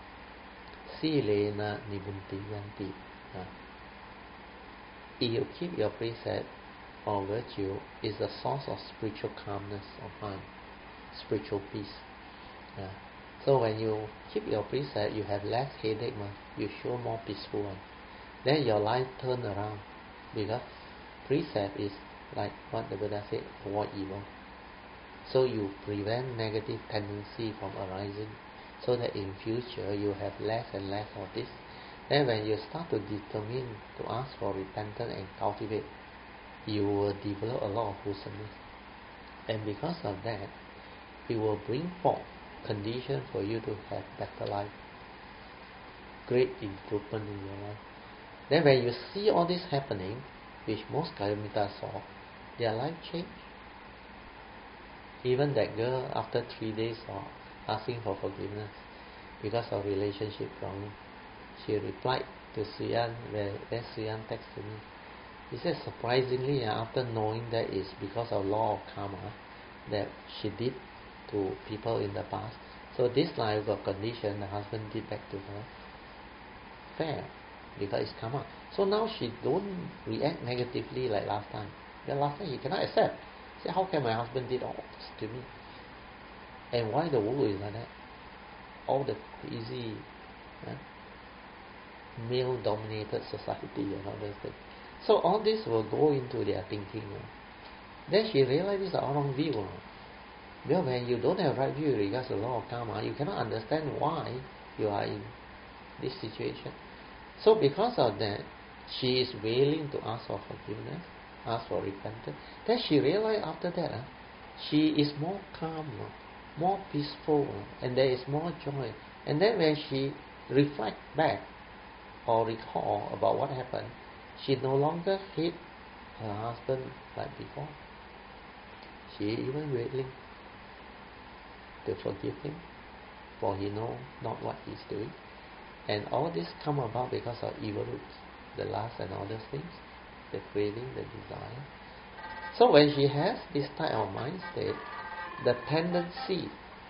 A: Silena Nibunti Yanti. Uh, if you keep your precept or virtue, is the source of spiritual calmness of mind, spiritual peace. Uh, so when you keep your precept, you have less headache, man. You show more peaceful one. Then your life turn around, because precept is like what the Buddha said, avoid evil. So you prevent negative tendency from arising, so that in future you have less and less of this. Then when you start to determine to ask for repentance and cultivate, you will develop a lot of wholesomeness. And because of that, it will bring forth conditions for you to have better life, great improvement in your life. Then when you see all this happening, which most Kalyanamitta saw, their life changed. Even that girl, after three days of asking for forgiveness because of relationship problem, she replied to Suyan, where then Suyan texted me. He said, surprisingly, after knowing that is because of law of karma that she did to people in the past, so this life got condition the husband did back to her, fair, because it's karma. So now she don't react negatively like last time. Then last time he cannot accept. Say, how can my husband did all this to me? And why the world is like that? All the crazy eh, male-dominated society and all those things. So all this will go into their thinking. Eh. Then she realized it's a wrong view. Eh. Because when you don't have right view regards to the law of karma, you cannot understand why you are in this situation. So because of that, she is willing to ask for forgiveness, ask for repentance. Then she realized after that, uh, she is more calm, uh, more peaceful, uh, and there is more joy. And then when she reflect back or recall about what happened, she no longer hate her husband like before. She even willing to forgive him, for he know not what he's doing. And all this come about because of evil roots, the lust and all those things, the craving, the desire. So when she has this type of mind state, the tendency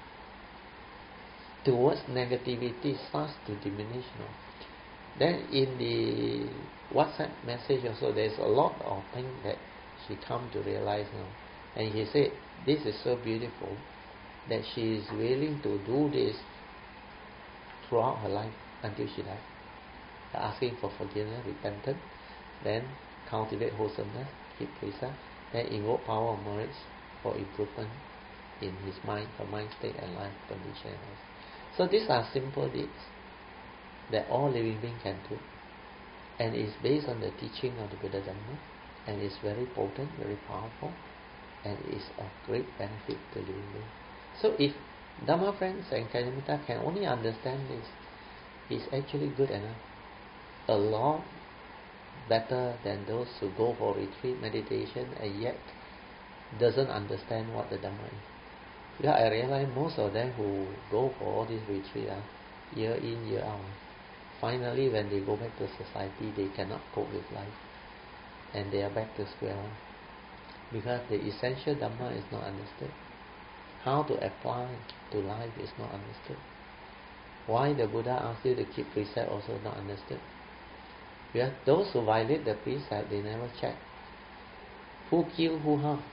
A: towards negativity starts to diminish now. Then in the WhatsApp message also, there's a lot of things that she come to realize now. And he said, this is so beautiful that she is willing to do this throughout her life until she dies. Asking for forgiveness, repentance, then cultivate wholesomeness, keep precept, then invoke power of marriage for improvement in his mind, her mind state and life condition. So these are simple deeds that all living beings can do, and it's based on the teaching of the Buddha Dhamma, and it's very potent, very powerful, and it's of great benefit to living beings. So if Dhamma friends and Kalyamita can only understand this, it's actually good enough. A lot better than those who go for retreat meditation and yet doesn't understand what the Dhamma is. Yeah, I realize most of them who go for all these retreats, uh, year in, year out, finally when they go back to society, they cannot cope with life. And they are back to square one. Because the essential Dhamma is not understood. How to apply to life is not understood. Why the Buddha asked you to keep precept also not understood. Because those who violate the precept, they never check. Who kill, who harm?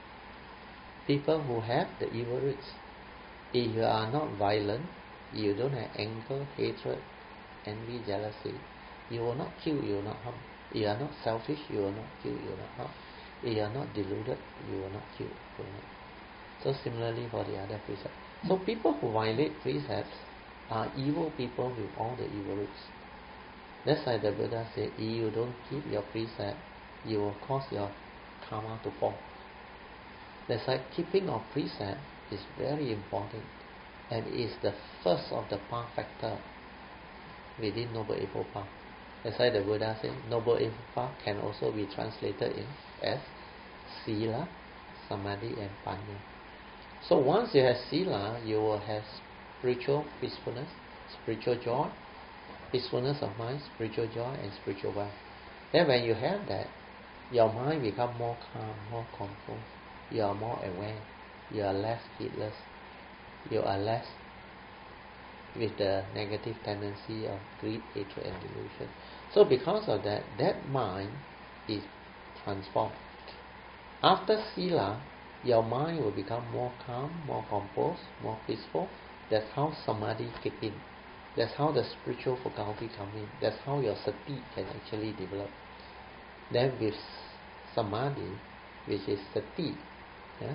A: People who have the evil roots. If you are not violent, you don't have anger, hatred, envy, jealousy, you will not kill, you will not harm. If you are not selfish, you will not kill, you will not harm. If you are not deluded, you will not kill, you will not. So similarly for the other precepts. So people who violate precepts are evil people with all the evil roots. That's why the Buddha said, if you don't keep your precept, you will cause your karma to fall. That's why keeping of precept is very important, and is the first of the path factor within Noble Eightfold Path. That's why the Buddha said Noble Eightfold Path can also be translated in as Sila, Samadhi and Panya. So once you have Sila, you will have spiritual peacefulness, spiritual joy, peacefulness of mind, spiritual joy and spiritual wealth. Then when you have that, your mind becomes more calm, more composed. You are more aware. You are less heedless. You are less with the negative tendency of greed, hatred and delusion. So because of that, that mind is transformed. After Sila, your mind will become more calm, more composed, more peaceful. That's how Samadhi kick in. That's how the spiritual faculty come in. That's how your sati can actually develop. Then with Samadhi, which is sati, yeah,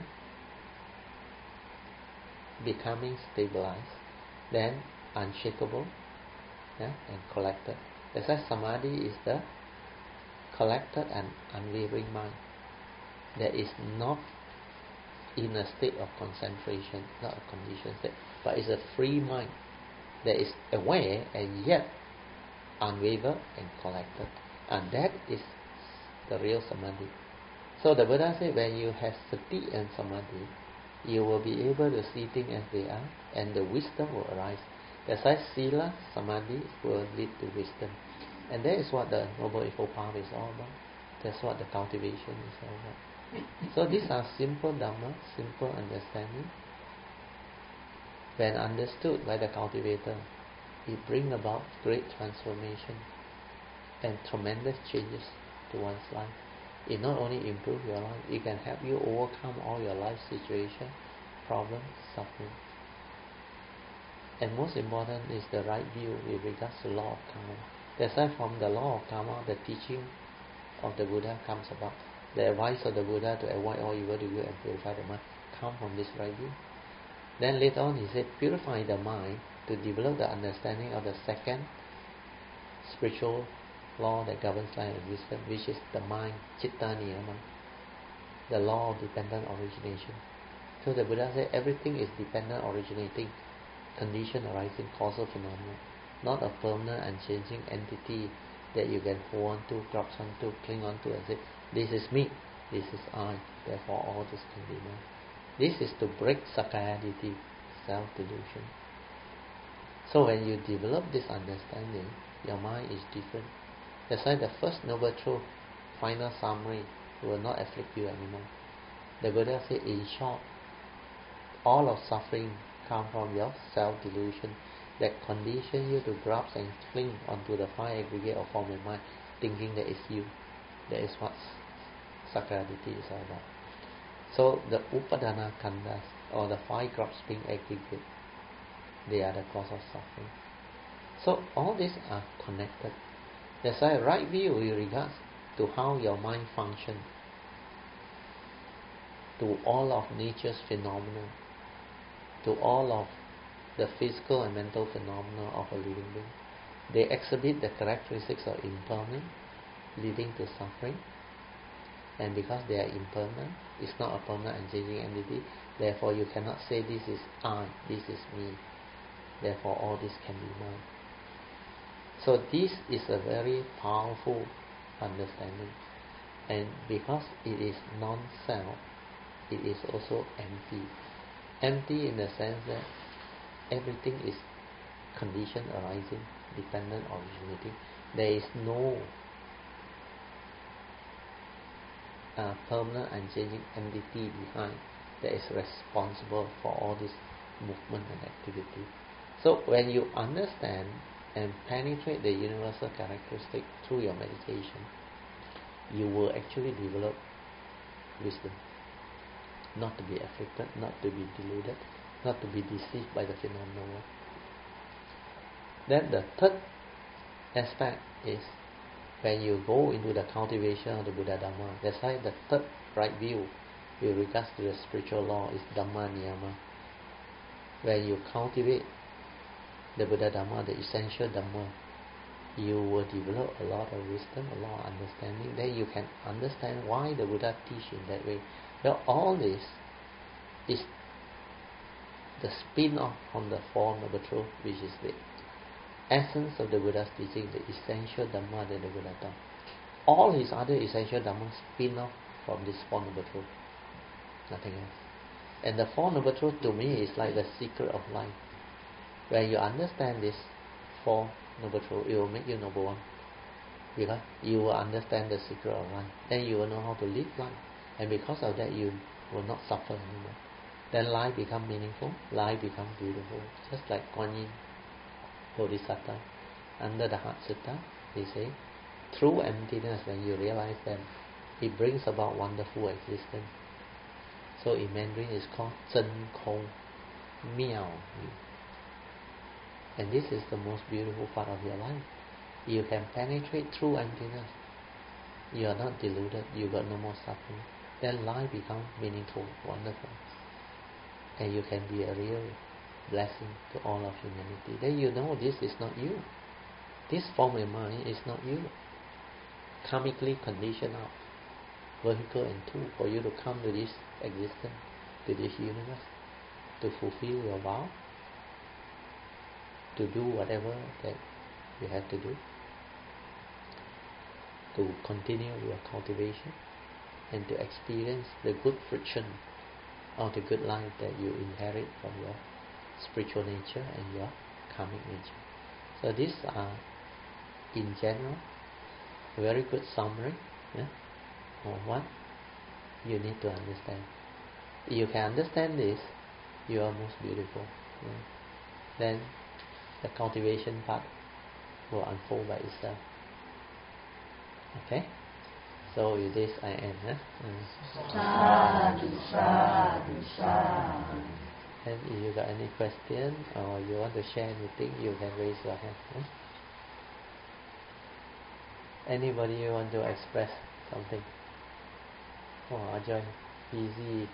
A: becoming stabilized, then unshakable, yeah, and collected. That's why Samadhi is the collected and unwavering mind that is not in a state of concentration, not a conditioned state, but is a free mind that is aware and yet unwavered and collected. And that is the real Samadhi. So the Buddha said, when you have sati and samadhi, you will be able to see things as they are, and the wisdom will arise. That's why sila, samadhi will lead to wisdom. And that is what the Noble Eightfold Path is all about. That's what the cultivation is all about. So these are simple Dhamma, simple understanding. When understood by the cultivator, it brings about great transformation and tremendous changes to one's life. It not only improves your life, it can help you overcome all your life situation, problems, suffering. And most important is the right view with regards to law of karma. That's why from the law of karma, the teaching of the Buddha comes about. The advice of the Buddha to avoid all evil, do good and purify the mind come from this right view. Then later on he said, purify the mind to develop the understanding of the second spiritual law that governs life and wisdom, which is the mind, citta niyama, the law of dependent origination. So the Buddha said everything is dependent originating, condition arising, causal phenomena, not a permanent unchanging entity that you can hold on to, grasp onto, cling on to and say, this is me, this is I, therefore all this can be mine. This is to break Sakayaditi, self-delusion. So when you develop this understanding, your mind is different. That's why the first noble truth, final summary will not afflict you anymore. The Buddha said, in short, all of suffering comes from your self-delusion that condition you to grasp and cling onto the five aggregate of form and mind, thinking that it's you. That is what Sakaditi is all about. So the Upadana Khandas, or the five grasping aggregate, they are the cause of suffering. So all these are connected. That's why right view with regards to how your mind functions, to all of nature's phenomena, to all of the physical and mental phenomena of a living being. They exhibit the characteristics of impermanence, leading to suffering. And because they are impermanent, it's not a permanent and changing entity, therefore you cannot say this is I, this is me. Therefore all this can be mine. So this is a very powerful understanding. And because it is non-self, it is also empty. Empty in the sense that everything is condition arising, dependent, originating. There is no uh, permanent and changing entity behind that is responsible for all this movement and activity. So when you understand and penetrate the universal characteristic through your meditation, you will actually develop wisdom. Not to be afflicted, not to be deluded, not to be deceived by the phenomenal world. Then the third aspect is when you go into the cultivation of the Buddha Dhamma. That's why the third right view with regards to the spiritual law is Dhamma Niyama. When you cultivate the Buddha Dhamma, the essential Dhamma, you will develop a lot of wisdom, a lot of understanding. Then you can understand why the Buddha teach in that way. Well, all this is the spin-off from the Four Noble Truths, which is the essence of the Buddha's teaching, the essential Dhamma that the Buddha taught. All his other essential Dhamma spin off from this Four Noble Truths, nothing else. And the Four Noble Truths to me is like the secret of life. When you understand this Four Noble Truths, it will make you number one. Because you will understand the secret of life. Then you will know how to live life. And because of that, you will not suffer anymore. Then life becomes meaningful, life becomes beautiful. Just like Kuan Yin, Bodhisattva, under the Heart Sutta, they say, through emptiness, when you realize that, it brings about wonderful existence. So in Mandarin, it's called Zhen Kong Miao Yu. And this is the most beautiful part of your life. You can penetrate through emptiness. You are not deluded. You got no more suffering. Then life becomes meaningful, wonderful. And you can be a real blessing to all of humanity. Then you know this is not you. This form of mind is not you. Karmically conditioned out. Vehicle and tool for you to come to this existence, to this universe, to fulfill your vow, to do whatever that you have to do, to continue your cultivation, and to experience the good friction of the good life that you inherit from your spiritual nature and your karmic nature. So these are, in general, a very good summary yeah, of what you need to understand. If you can understand this, you are most beautiful. Yeah. Then the cultivation part will unfold by itself. Okay? So with this I end. Huh? Mm.
B: Sadhu, sadhu, sadhu.
A: And if you got any question or you want to share anything, you can raise your hand. Huh? Anybody want to express something? Oh, Ajay, easy.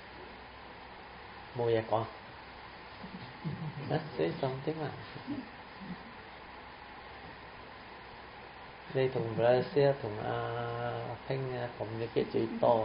A: Moya con. Let's say something lah. Đây thùng Malaysia, thùng uh, Thanh communicate chữ to.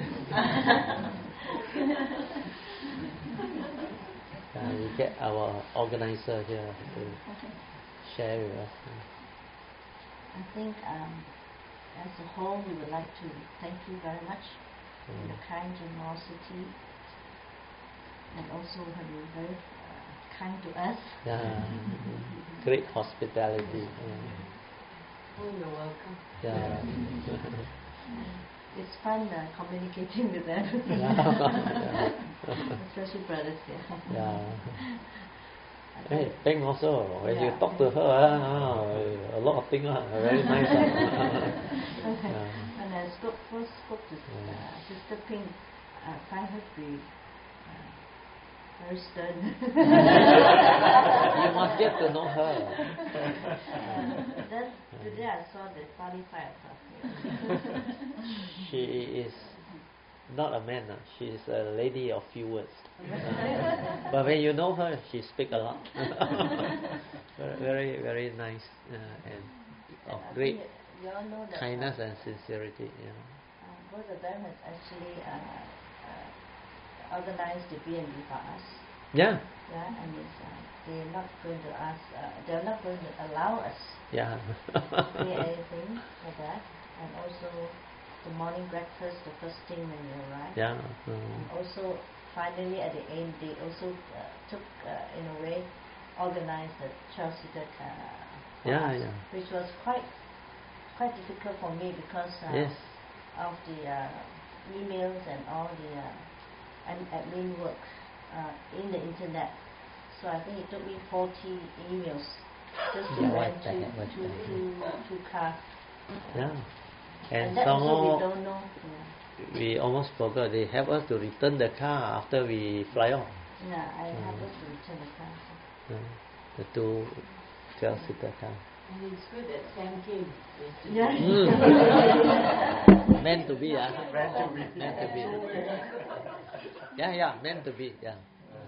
A: Uh, we get our organizer here to share with us.
C: I think um, as a whole we would like to thank you very much for
A: Mm.
C: your kind generosity and also have been very uh, kind to us.
A: Yeah. Great hospitality. Yeah.
B: Oh, you're welcome.
A: Yeah.
C: it's fun uh, communicating with them.
A: Yeah.
C: Especially brothers, yeah.
A: Yeah. Hey, Peng also, when
C: yeah.
A: you talk to her, uh, a lot of things, uh, very nice. Uh. Yeah.
C: When I spoke, first spoke to
A: Yeah.
C: uh, Sister Ping, I find her to be uh, very stern.
A: You must get to know her.
C: uh, then today I saw the qualified of her.
A: She is not a man, uh. she is a lady of few words. Uh, but when you know her, she speaks a lot. very, very nice uh, and of
C: and
A: great
C: you all know that,
A: kindness
C: uh,
A: and sincerity. Yeah.
C: Uh, both of them has actually uh, uh, organized the B and B for us.
A: Yeah.
C: Yeah, and it's, uh, they're not going to ask, uh, they're not going to allow us
A: Yeah.
C: to pay anything for that. And also the morning breakfast, the first thing when you arrive.
A: Yeah.
C: And
A: Mm.
C: also finally at the end, they also uh, took, uh, in a way, organized the twelve-seater car for
A: Yeah,
C: us,
A: yeah.
C: which was quite quite difficult for me because uh,
A: Yes.
C: of the uh, emails and all the uh, and admin work uh, in the internet. So I think it took me forty emails just to
A: Yeah,
C: rent
A: what the
C: two,
A: heck, what
C: two,
A: the
C: two, two cars.
A: Yeah.
C: And,
A: And
C: that
A: some
C: also we
A: more,
C: don't know. Yeah,
A: we almost forgot. They help us to return the car after we fly off.
C: yeah I
A: Mm.
C: have us to return the car. So.
A: Yeah. The two twelve-seater car.
B: And it's good that Sam came yesterday.
C: Yeah.
A: Mm. Meant to be, ah.
D: Meant to be.
A: Meant to be. Yeah, yeah, meant to be, yeah.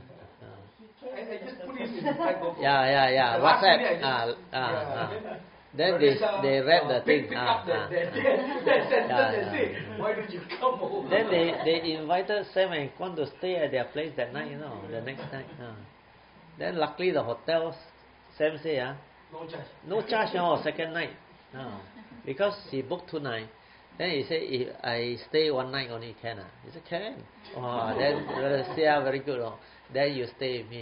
D: I, I just put it in the back of
A: Yeah, yeah, yeah.
D: The last
A: WhatsApp.
D: minute I
A: Ah,
D: just-
A: ah,
D: yeah.
A: ah. Then they they read the
D: uh,
A: thing.
D: Pick, pick
A: Ah,
D: up that,
A: ah,
D: that,
A: ah.
D: that, that sentence
A: Yeah,
D: and
A: yeah.
D: say, why don't you come over?
A: Then they, they invited Sam and Kwan to stay at their place that night, you know, the next night. Ah. Then luckily the hotel, Sam say, ah,
D: No charge.
A: no charge, oh, second night. No. Because he booked two nights. Then he said, if I stay one night only, can ah? He said, can. Oh, then brother say, ah, very good. Oh. Then you stay with me.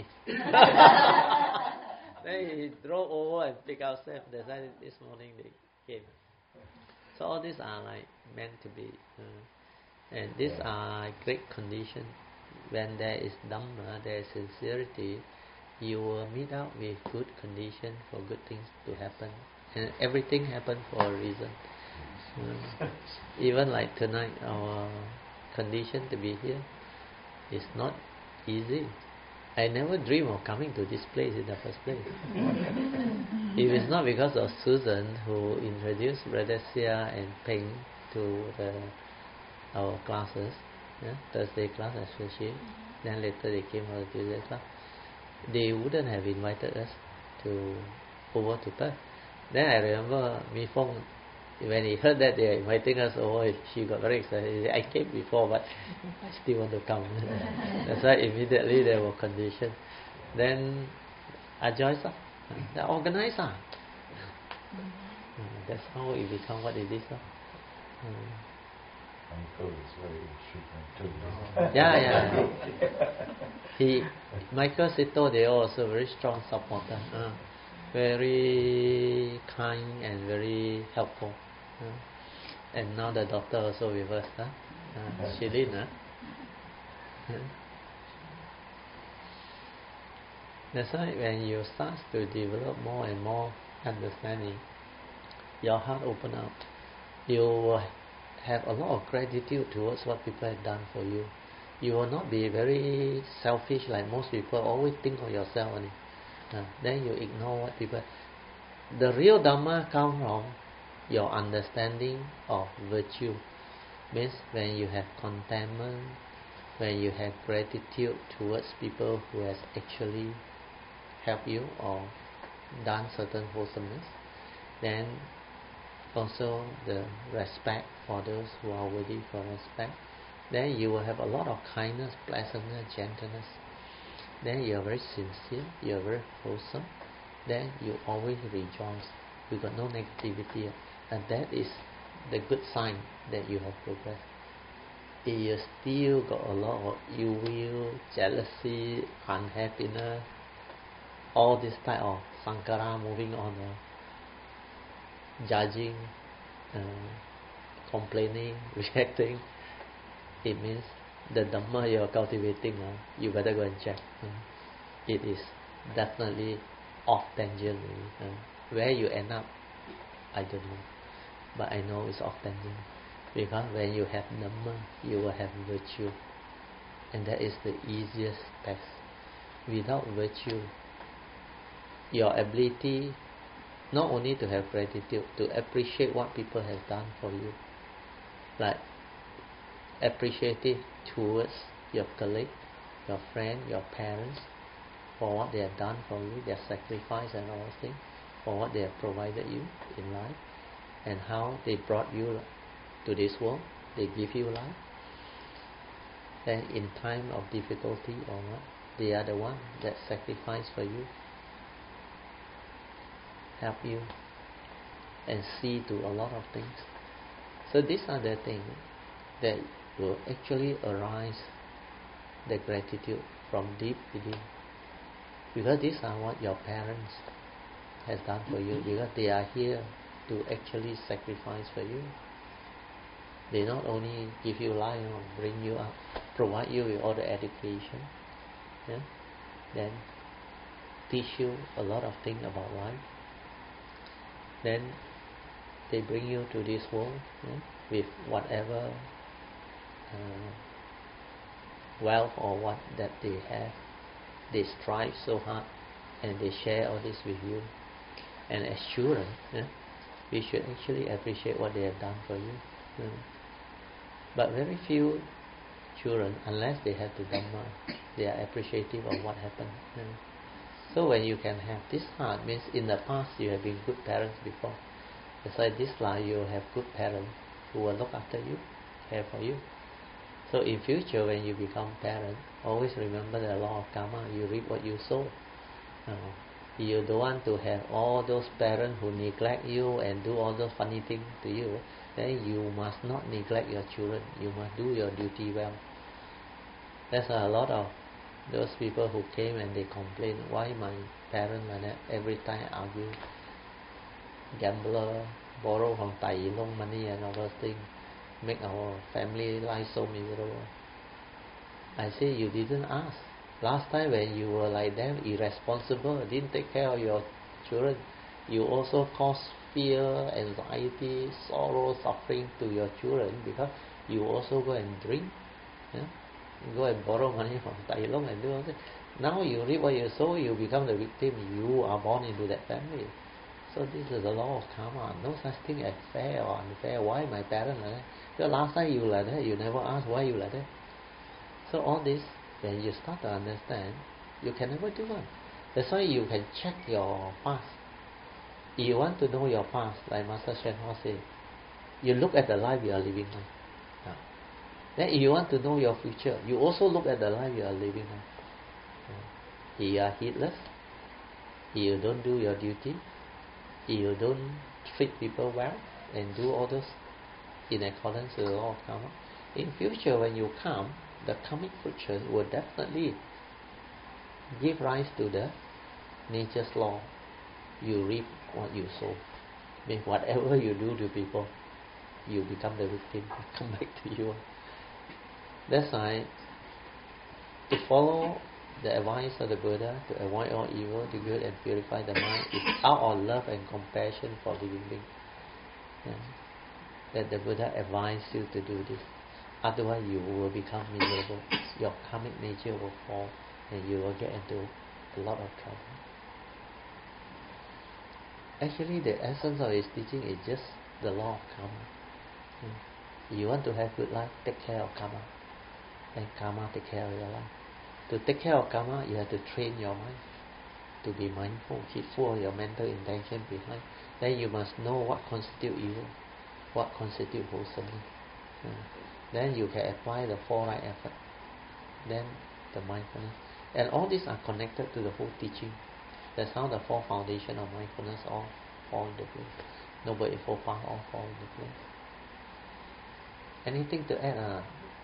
A: Then he drove over and pick up Sam. That's why this morning they came. So all these are like meant to be. Uh, and these are great conditions. When there is Dhamma, there is sincerity, you will meet up with good conditions for good things to happen. And everything happens for a reason. Uh, even like tonight, our condition to be here is not easy. I never dream of coming to this place in the first place. If it's not because of Susan who introduced Brother Sia and Peng to the, our classes, yeah, Thursday class especially, then later they came for the Tuesday class, they wouldn't have invited us to over to Perth. Then I remember Mi Fong, when he heard that they are inviting us over, she got very excited. She said, I came before, but I still want to come. That's why immediately there were conditions. Then Ajoyce, uh, they organize. Uh. Uh, that's how it become what it is. Uh.
E: Uncle is very instrumental.
A: Yeah, yeah. He, Michael Sito, they are also very strong supporter. Uh, very kind and very helpful. Uh, and now the doctor also with us. Huh? Uh, Shilin, huh? Uh. That's why when you start to develop more and more understanding, your heart open up. You will have a lot of gratitude towards what people have done for you. You will not be very selfish like most people. Always think of yourself only. Uh, then you ignore what people. The real Dhamma comes from your understanding of virtue. Means when you have contentment, when you have gratitude towards people who has actually helped you or done certain wholesomeness, then also the respect for those who are worthy for respect. Then you will have a lot of kindness, pleasantness, gentleness. Then you are very sincere, you are very wholesome. Then you always rejoice. You got no negativity, and that is the good sign that you have progressed. If you still got a lot of ill will, jealousy, unhappiness, all this type of sankara moving on, uh, judging, uh, complaining, reacting, it means the Dhamma you are cultivating, uh, you better go and check. Uh, it is definitely off tangent. Uh, where you end up, I don't know. But I know it's off tangent. Because when you have Dhamma, you will have virtue. And that is the easiest test. Without virtue, your ability not only to have gratitude, to appreciate what people have done for you, like appreciative towards your colleague, your friend, your parents, for what they have done for you, their sacrifice and all those things, for what they have provided you in life, and how they brought you to this world, they give you life. Then in time of difficulty or what, they are the one that sacrifice for you, help you, and see to a lot of things. So these are the things that will actually arise the gratitude from deep within. Because these are what your parents has done for you, because they are here to actually sacrifice for you. They not only give you life, you know, bring you up, provide you with all the education, yeah? Then teach you a lot of things about life. Then they bring you to this world, yeah? With whatever uh, wealth or what that they have. They strive so hard and they share all this with you. And as children, yeah, we should actually appreciate what they have done for you. Yeah. But very few children, unless they have the Dhamma, they are appreciative of what happened. Yeah. So when you can have this heart, means in the past you have been good parents before. That's why this life you will have good parents who will look after you, care for you. So in future when you become parent, always remember the law of karma. You reap what you sow. Uh, you don't want to have all those parents who neglect you and do all those funny things to you. Then you must not neglect your children. You must do your duty well. There's a lot of those people who came and they complain, why my parents like that, every time argue, gambler, borrow from Tai Long money and all those things, make our family life so miserable. I say you didn't ask. Last time when you were like them, irresponsible, didn't take care of your children, you also caused fear, anxiety, sorrow, suffering to your children because you also go and drink, yeah? You go and borrow money from Tai Long and do all that. Now you reap what you sow, you become the victim. You are born into that family. So this is the law of karma. No such thing as fair or unfair. Why my parents like that? Because last time you like that, you never ask why you like that. So all this, when you start to understand, you can never do one. That's why you can check your past. If you want to know your past, like Master Shen Hua said, you look at the life you are living now. Yeah. Then if you want to know your future, you also look at the life you are living now. Yeah. If you are heedless, if you don't do your duty, if you don't treat people well and do all this in accordance with the law of karma, in future when you come, the karmic fruition will definitely give rise to the nature's law. You reap what you sow. I mean, whatever you do to people, you become the victim. They come back to you. That's why to follow the advice of the Buddha, to avoid all evil, do good and purify the mind, is out of love and compassion for living beings. Yeah. That the Buddha advised you to do this. Otherwise you will become miserable. Your karmic nature will fall and you will get into a lot of trouble. Actually the essence of his teaching is just the law of karma. Yeah. You want to have good life, take care of karma. And karma take care of your life. To take care of karma, you have to train your mind to be mindful, keep full of your mental intention behind. Then you must know what constitutes evil, what constitutes wholesomeness. Yeah. Then you can apply the four right effort. Then the mindfulness. And all these are connected to the whole teaching. That's how the four foundations of mindfulness all fall into place. Noble Eightfold Path all fall into place. Anything to add? Uh?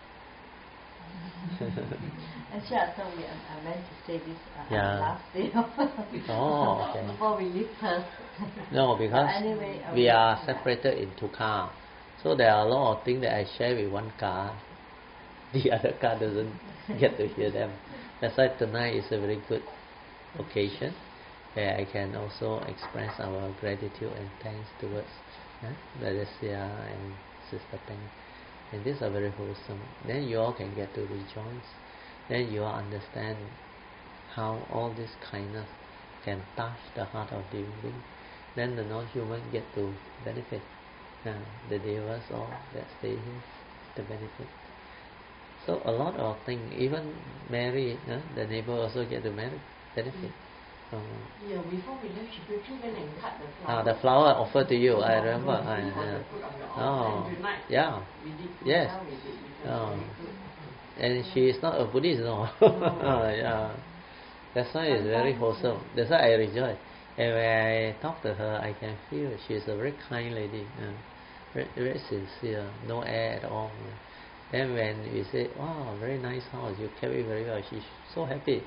C: Actually, I thought we, I meant to say this uh,
A: yeah.
C: last day.
A: Oh, okay.
C: Before we leave first.
A: No, because
C: anyway,
A: we are separated into car. So there are a lot of things that I share with one car. The other car doesn't get to hear them. That's why tonight is a very good occasion where I can also express our gratitude and thanks towards eh, Brother Sia and Sister Peng. And these are very wholesome. Then you all can get to rejoice. Then you all understand how all this kindness can touch the heart of the living being. Then the non-human get to benefit. Uh, the devas all that stay here to benefit. So a lot of things, even marry, uh, the neighbor also get to marry, benefit. Uh,
B: Yeah, before we left, she quickly went and cut the flower.
A: ah, the flower offered to you, I remember.
B: Oh,
A: I,
B: we
A: uh,
B: wanted to put on the altar.
A: oh,
B: And tonight,
A: yeah,
B: we did,
A: yes.
B: now we did, it was
A: Oh.
B: very good.
A: And she is not a Buddhist, no.
B: No.
A: Yeah. That's why it's very wholesome. That's why I rejoice. And when I talk to her, I can feel she's a very kind lady, uh, very, very sincere, no air at all. Then when we say, "Wow, very nice house, you kept it very well," she's so happy.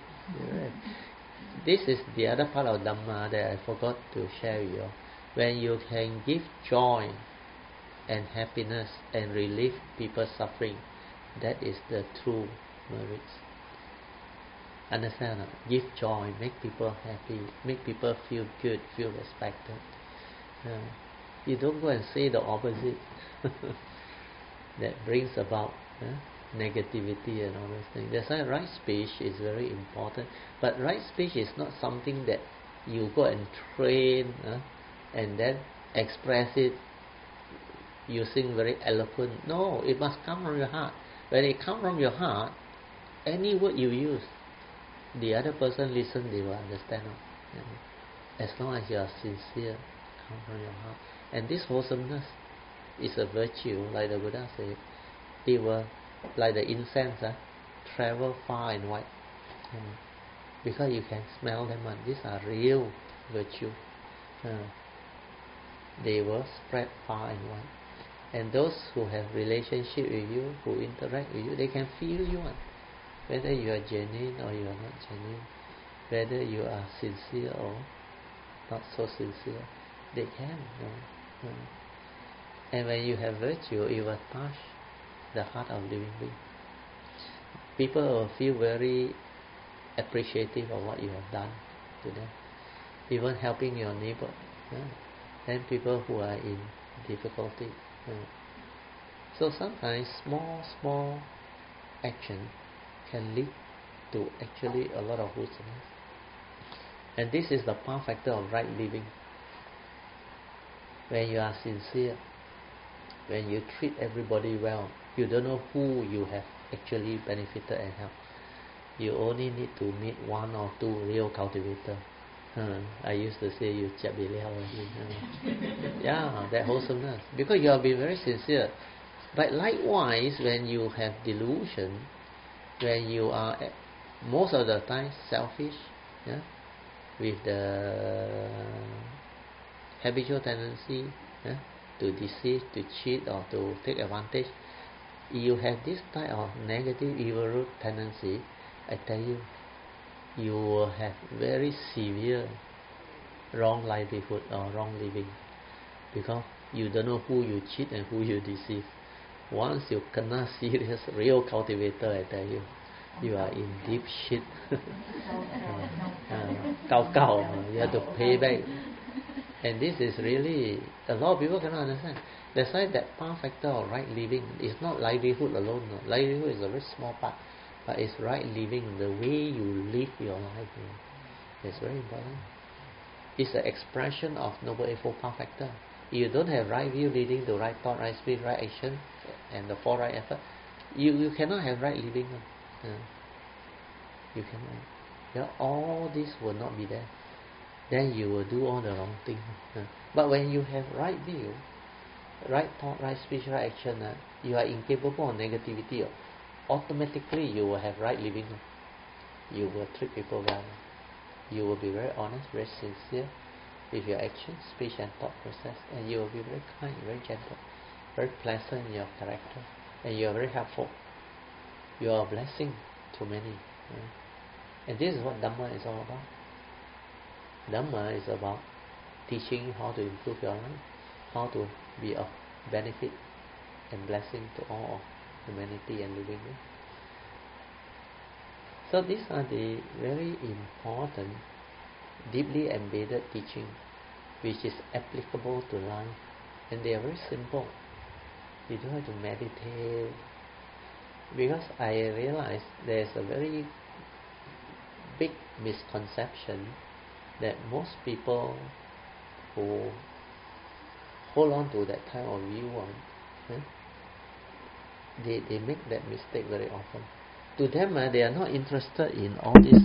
A: This is the other part of Dhamma that I forgot to share with you. When you can give joy and happiness and relieve people's suffering, that is the true merit. Understand? No? Give joy, make people happy, make people feel good, feel respected. Uh, you don't go and say the opposite. That brings about uh, negativity and all those things. That's why right speech is very important. But right speech is not something that you go and train uh, and then express it using very eloquent. No, it must come from your heart. When it comes from your heart, any word you use, the other person listen, they will understand. As long as you are sincere, come from your heart. And this wholesomeness is a virtue, like the Buddha said. It will, like the incense, uh, travel far and wide. Mm. Because you can smell them, and these are real virtue. Uh, they will spread far and wide. And those who have relationship with you, who interact with you, they can feel you. Uh. Whether you are genuine or you are not genuine, whether you are sincere or not so sincere, they can. No, no. And when you have virtue, it will touch the heart of living being. People will feel very appreciative of what you have done to them. Even helping your neighbor. Yeah. And people who are in difficulty. Yeah. So sometimes small, small action can lead to actually a lot of wholesomeness. And this is the power factor of right living. When you are sincere, when you treat everybody well, you don't know who you have actually benefited and helped. You only need to meet one or two real cultivators. Uh, I used to say you chap bi liao. Yeah, that wholesomeness. Because you have been very sincere. But likewise, when you have delusion, when you are most of the time selfish, yeah, with the habitual tendency yeah, to deceive, to cheat, or to take advantage, you have this type of negative evil root tendency, I tell you, you will have very severe wrong livelihood or wrong living, because you don't know who you cheat and who you deceive. Once you kena serious real cultivator, I tell you, you are in deep shit. Gao gao, you have to pay back. And this is really, a lot of people cannot understand. That's why that power factor of right living is not livelihood alone. No. Livelihood is a very small part, but it's right living, the way you live your life. You know, it's very important. It's an expression of Noble Eightfold Power Factor. You don't have right view leading to right thought, right speech, right action, and the four right effort. You you cannot have right living. Uh, you cannot. Yeah, all this will not be there. Then you will do all the wrong things. Uh, but when you have right view, right thought, right speech, right action, uh, you are incapable of negativity. Uh, automatically, you will have right living. Uh, you will treat people well. You will be very honest, very sincere with your actions, speech and thought process, and you will be very kind, very gentle, very pleasant in your character, and you are very helpful. You are a blessing to many. Right? And this is what Dhamma is all about. Dhamma is about teaching you how to improve your life, how to be of benefit and blessing to all of humanity and living beings. So these are the very important, deeply embedded teaching which is applicable to life, and they are very simple. You don't have to meditate, because I realize there's a very big misconception that most people who hold on to that kind of view on, eh, they, they make that mistake very often. To them, uh, they are not interested in all this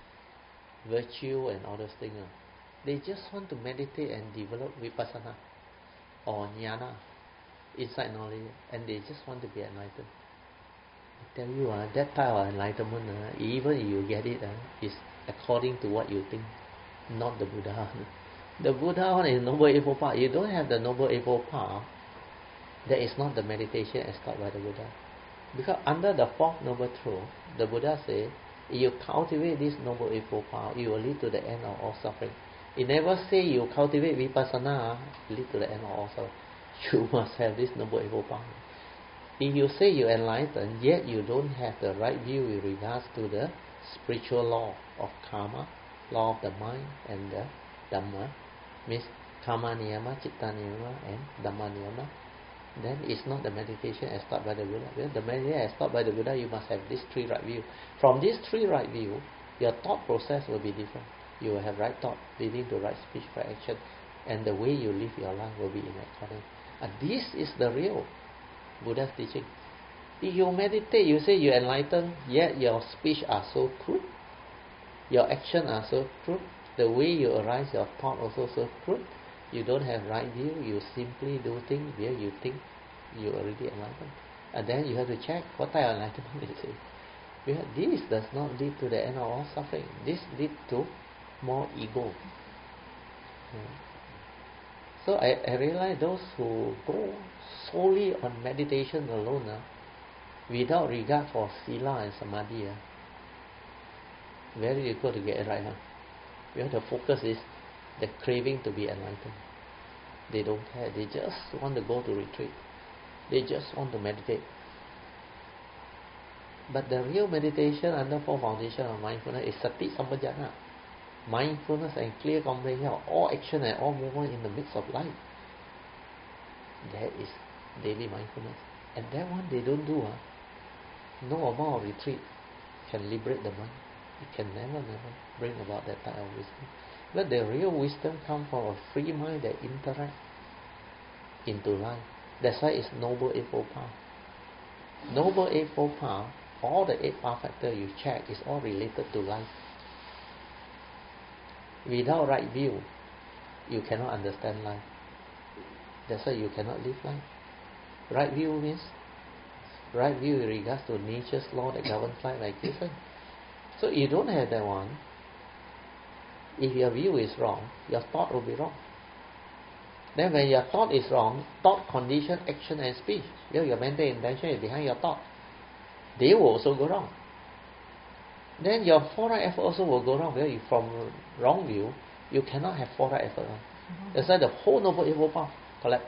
A: virtue and all those things. Uh. They just want to meditate and develop vipassana or jnana, insight knowledge, and they just want to be enlightened. I tell you, uh, that type of enlightenment, uh, even if you get it, uh, is according to what you think, not the Buddha. The Buddha one is Noble Eightfold Path. You don't have the Noble Eightfold Path, that is not the meditation as taught by the Buddha. Because under the fourth Noble Truth, the Buddha says, if you cultivate this Noble Eightfold Path, it will lead to the end of all suffering. He never say you cultivate vipassana, lead to the end of all suffering. You must have this Noble Eightfold Path. If you say you enlighten, yet you don't have the right view with regards to the spiritual law of karma, law of the mind, and the Dhamma, means karma niyama, chitta niyama, and Dhamma niyama, then it's not the meditation as taught by the Buddha. Well, the meditation as taught by the Buddha, you must have these three right view. From these three right view, your thought process will be different. You will have right thought leading to right speech, right action, and the way you live your life will be in accordance. And this is the real Buddha's teaching. If you meditate, you say you enlighten, yet your speech are so crude, your action are so crude, the way you arise your thought also so crude, you don't have right view, you simply do things where you think you already enlightened. And then you have to check what type of enlightenment is it. Because this does not lead to the end of all suffering. This leads to more ego. So I, I realize those who go solely on meditation alone, uh, without regard for sila and samadhi, uh, very difficult to get it right. Huh? Because the focus is the craving to be enlightened. They don't care. They just want to go to retreat. They just want to meditate. But the real meditation under four foundation of mindfulness is sati sampajana. Mindfulness and clear comprehension of all action and all movement in the midst of life. That is daily mindfulness. And that one they don't do. Huh? No amount of retreat can liberate the mind. It can never, never bring about that type of wisdom. But the real wisdom comes from a free mind that interacts into life. That's why it's Noble Eightfold Path. Noble Eightfold Path, all the eight path factors you check is all related to life. Without right view, you cannot understand life. That's why you cannot live life. Right view means right view in regards to nature's law that governs life like this one. So you don't have that one. If your view is wrong, your thought will be wrong. Then when your thought is wrong, thought, condition, action and speech, you know, your mental intention is behind your thought. They will also go wrong. Then your forward effort also will go wrong. Because from wrong view, you cannot have forward effort. Mm-hmm. That's why the whole Noble Eightfold Path collapse.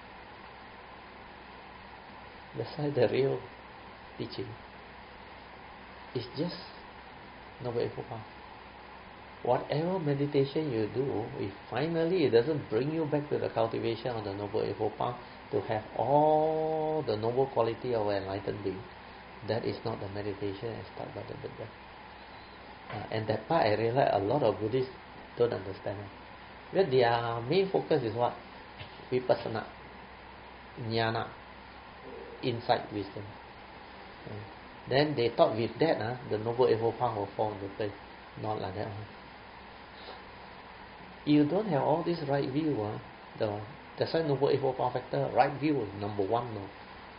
A: That's why the real teaching is just Noble Eightfold Path. Whatever meditation you do, if finally it doesn't bring you back to the cultivation of the Noble Eightfold Path to have all the noble quality of an enlightened being, that is not the meditation as taught by the Buddha. Uh, and that part I realize a lot of Buddhists don't understand. Because their main focus is what? Vipassana, jnana, insight, wisdom. Uh, then they thought with that, uh, the Noble Eightfold Path will fall into place. Not like that. Uh. You don't have all this right view. Uh, the that's why Noble Eightfold Path factor, right view is number one. No.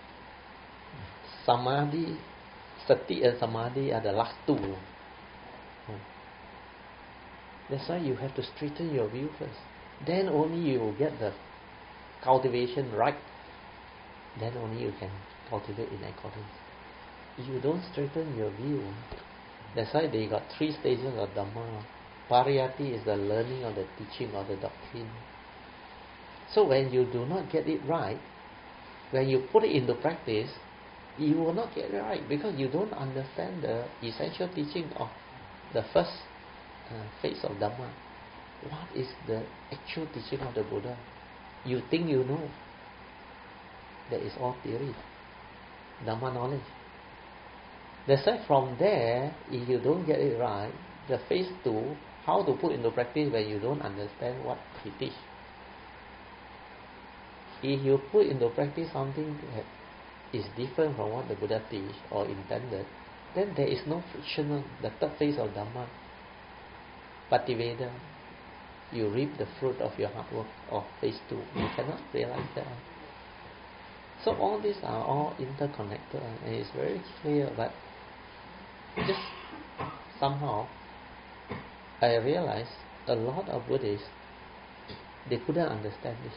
A: Samadhi, sati and samadhi are the last two. Uh. That's why you have to straighten your view first. Then only you will get the cultivation right. Then only you can cultivate in accordance. If you don't straighten your view, that's why they got three stages of Dhamma. Pariyatti is the learning of the teaching of the doctrine. So when you do not get it right, when you put it into practice, you will not get it right because you don't understand the essential teaching of the first uh, phase of Dhamma. What is the actual teaching of the Buddha? You think you know. That is all theory. Dhamma knowledge. That's why from there, if you don't get it right, the phase two, how to put into practice when you don't understand what he teach. If you put into practice something that is different from what the Buddha teach or intended, then there is no friction. The third phase of Dhamma, Pativeda, you reap the fruit of your hard work of phase two. You cannot realize that. So all these are all interconnected and it's very clear, but just somehow I realized a lot of Buddhists, they couldn't understand this.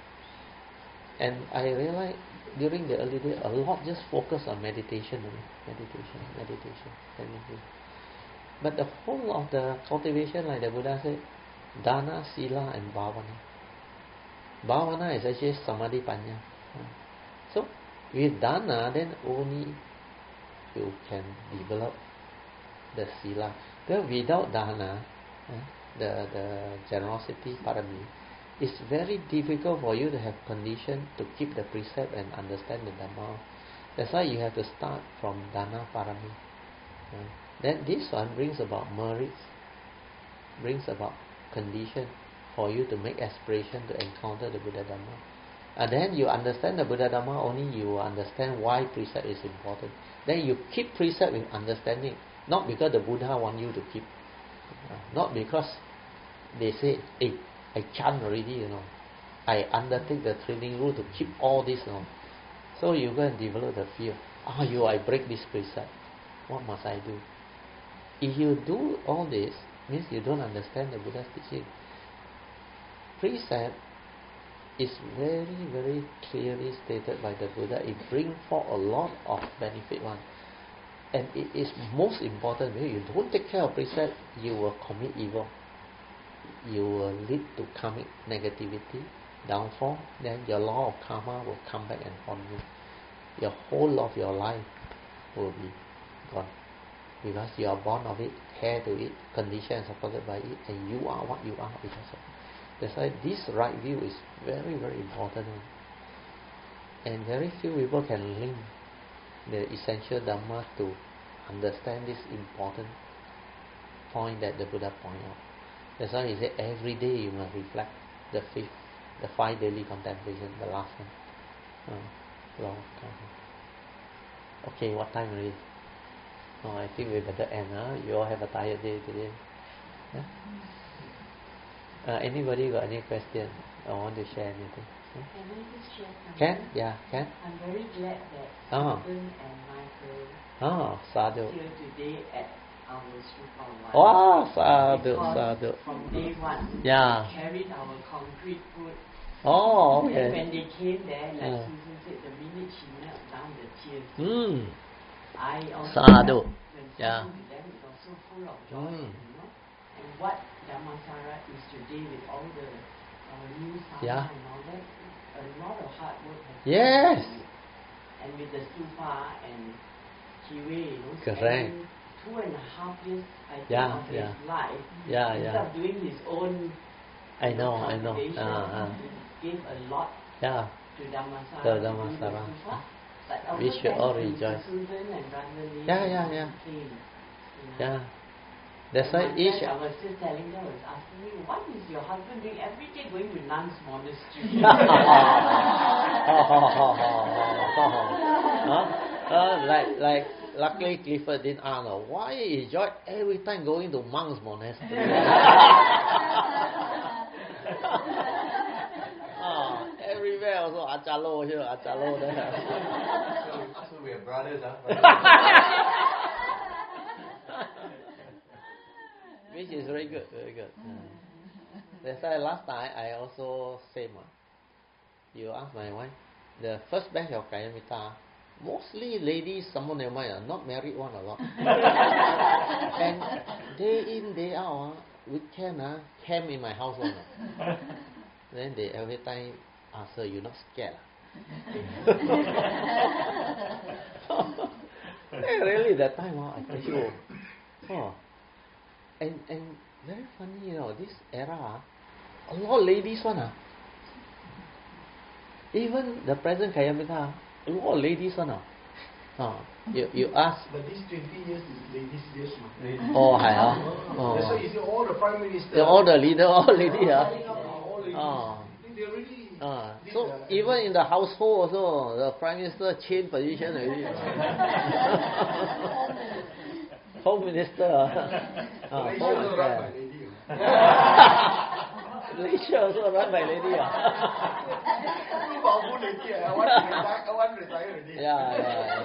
A: And I realized during the early days, a lot just focus on meditation, meditation, meditation, meditation. But the whole of the cultivation, like the Buddha said, Dana, Sila and Bhavana. Bhavana is actually Samadhi Panya. So, with Dana, then only you can develop the Sila. Then without Dana, the, the generosity parami, it's very difficult for you to have condition to keep the precept and understand the Dhamma. That's why you have to start from Dana parami. Then this one brings about merits, brings about condition for you to make aspiration to encounter the Buddha Dhamma. And then you understand the Buddha Dhamma, only you will understand why precept is important. Then you keep precept with understanding, not because the Buddha want you to keep, not because they say, hey, I chant already, you know, I undertake the training rule to keep all this, you know. So you go and develop the fear. Ah, oh, you, I break this precept. What must I do? If you do all this, means you don't understand the Buddha's teaching. Precept is very, very clearly stated by the Buddha. It brings forth a lot of benefit one. And it is most important. If you don't take care of precept, you will commit evil. You will lead to karmic negativity, downfall. Then your law of karma will come back and haunt you. Your whole of your life will be gone. Because you are born of it, heir to it, conditioned and supported by it, and you are what you are because of it. That's why this right view is very, very important. And very few people can link the essential Dhamma to understand this important point that the Buddha pointed out. That's why he said every day you must reflect the fifth, the five daily contemplation, the last one. Uh, long time. Okay, what time already? Oh, I think we better end. Huh? You all have a tired day today. Huh? Uh, anybody got any question or want to share anything? Huh?
B: Can I just share something?
A: Can? Yeah, can.
B: I'm very glad that
A: Oh.
B: Stephen and Michael
A: Oh, sadhu.
B: here today at our Stupa One.
A: Wow, sadhu,
B: Because
A: sadhu.
B: from day one,
A: Yeah.
B: they carried our concrete food.
A: Oh,
B: And when
A: okay.
B: they came there, like
A: Uh.
B: Susan said, the minute she knelt down, the tears.
A: Hmm.
B: I also
A: Sadhu.
B: felt when
A: Yeah.
B: speaking to them, it was so full of joy,
A: Mm.
B: you know. And what Dhammasara is today with all the uh, new sound
A: Yeah.
B: and all that, a lot of hard work has
A: Yes.
B: gone into it. And with the stupa and Kiwe, you know,
A: Correct.
B: spending two and a half years, I think,
A: Yeah,
B: of
A: yeah.
B: his life,
A: Yeah,
B: instead
A: yeah.
B: of doing his own
A: I know, I know.
B: cultivation,
A: Uh, uh.
B: he gave a lot
A: Yeah.
B: to Dhammasara.
A: The
B: to do
A: Dhammasara.
B: the stupa. But also
A: We should
B: thanks
A: all
B: to
A: rejoice.
B: Susan and Ranjani
A: Yeah,
B: and
A: yeah,
B: all
A: yeah.
B: who came, you know.
A: Yeah. That's
B: And
A: why
B: my
A: each.
B: friend, I was just telling them, I was asking me, what is your husband doing every day going to nuns' monastery?
A: huh? Uh, like like luckily Clifford didn't ask, uh, why is Joy every time going to monks' monastery? oh, everywhere also Achalo here, Achalo there.
E: So, so we are brothers, huh?
A: Which is very good, very good. Yeah. That's why last time I also same one. You ask my wife, the first batch of Kayamita, mostly ladies, someone never mind, not married one a lot. And day in, day out, uh, weekend, uh, camp in my house one. Uh. Then they every time ask her, you not scared? Uh? Really, that time, oh, I tell you, oh, and and very funny, you know, this era, a lot of ladies one ah. Even the present Kayamita, a lot of ladies one ah. Oh, you you ask.
D: But this twenty years is ladies' years, ma.
A: Oh, hi, ah. Oh.
D: That's why you see all the prime ministers.
A: All the leader, all lady, ah.
D: All ladies.
A: Oh.
D: They already.
A: Ah,
D: did
A: so
D: the-
A: even in the household also, the prime minister change position already. Home minister. Ah, ah,
D: Malaysia
A: home
D: also run by
A: minister.
D: lady. ah.
A: Malaysia also run by lady. Ah.
D: Too powerful lady. ah. I want to retire. I want to retire already.
A: Yeah, yeah,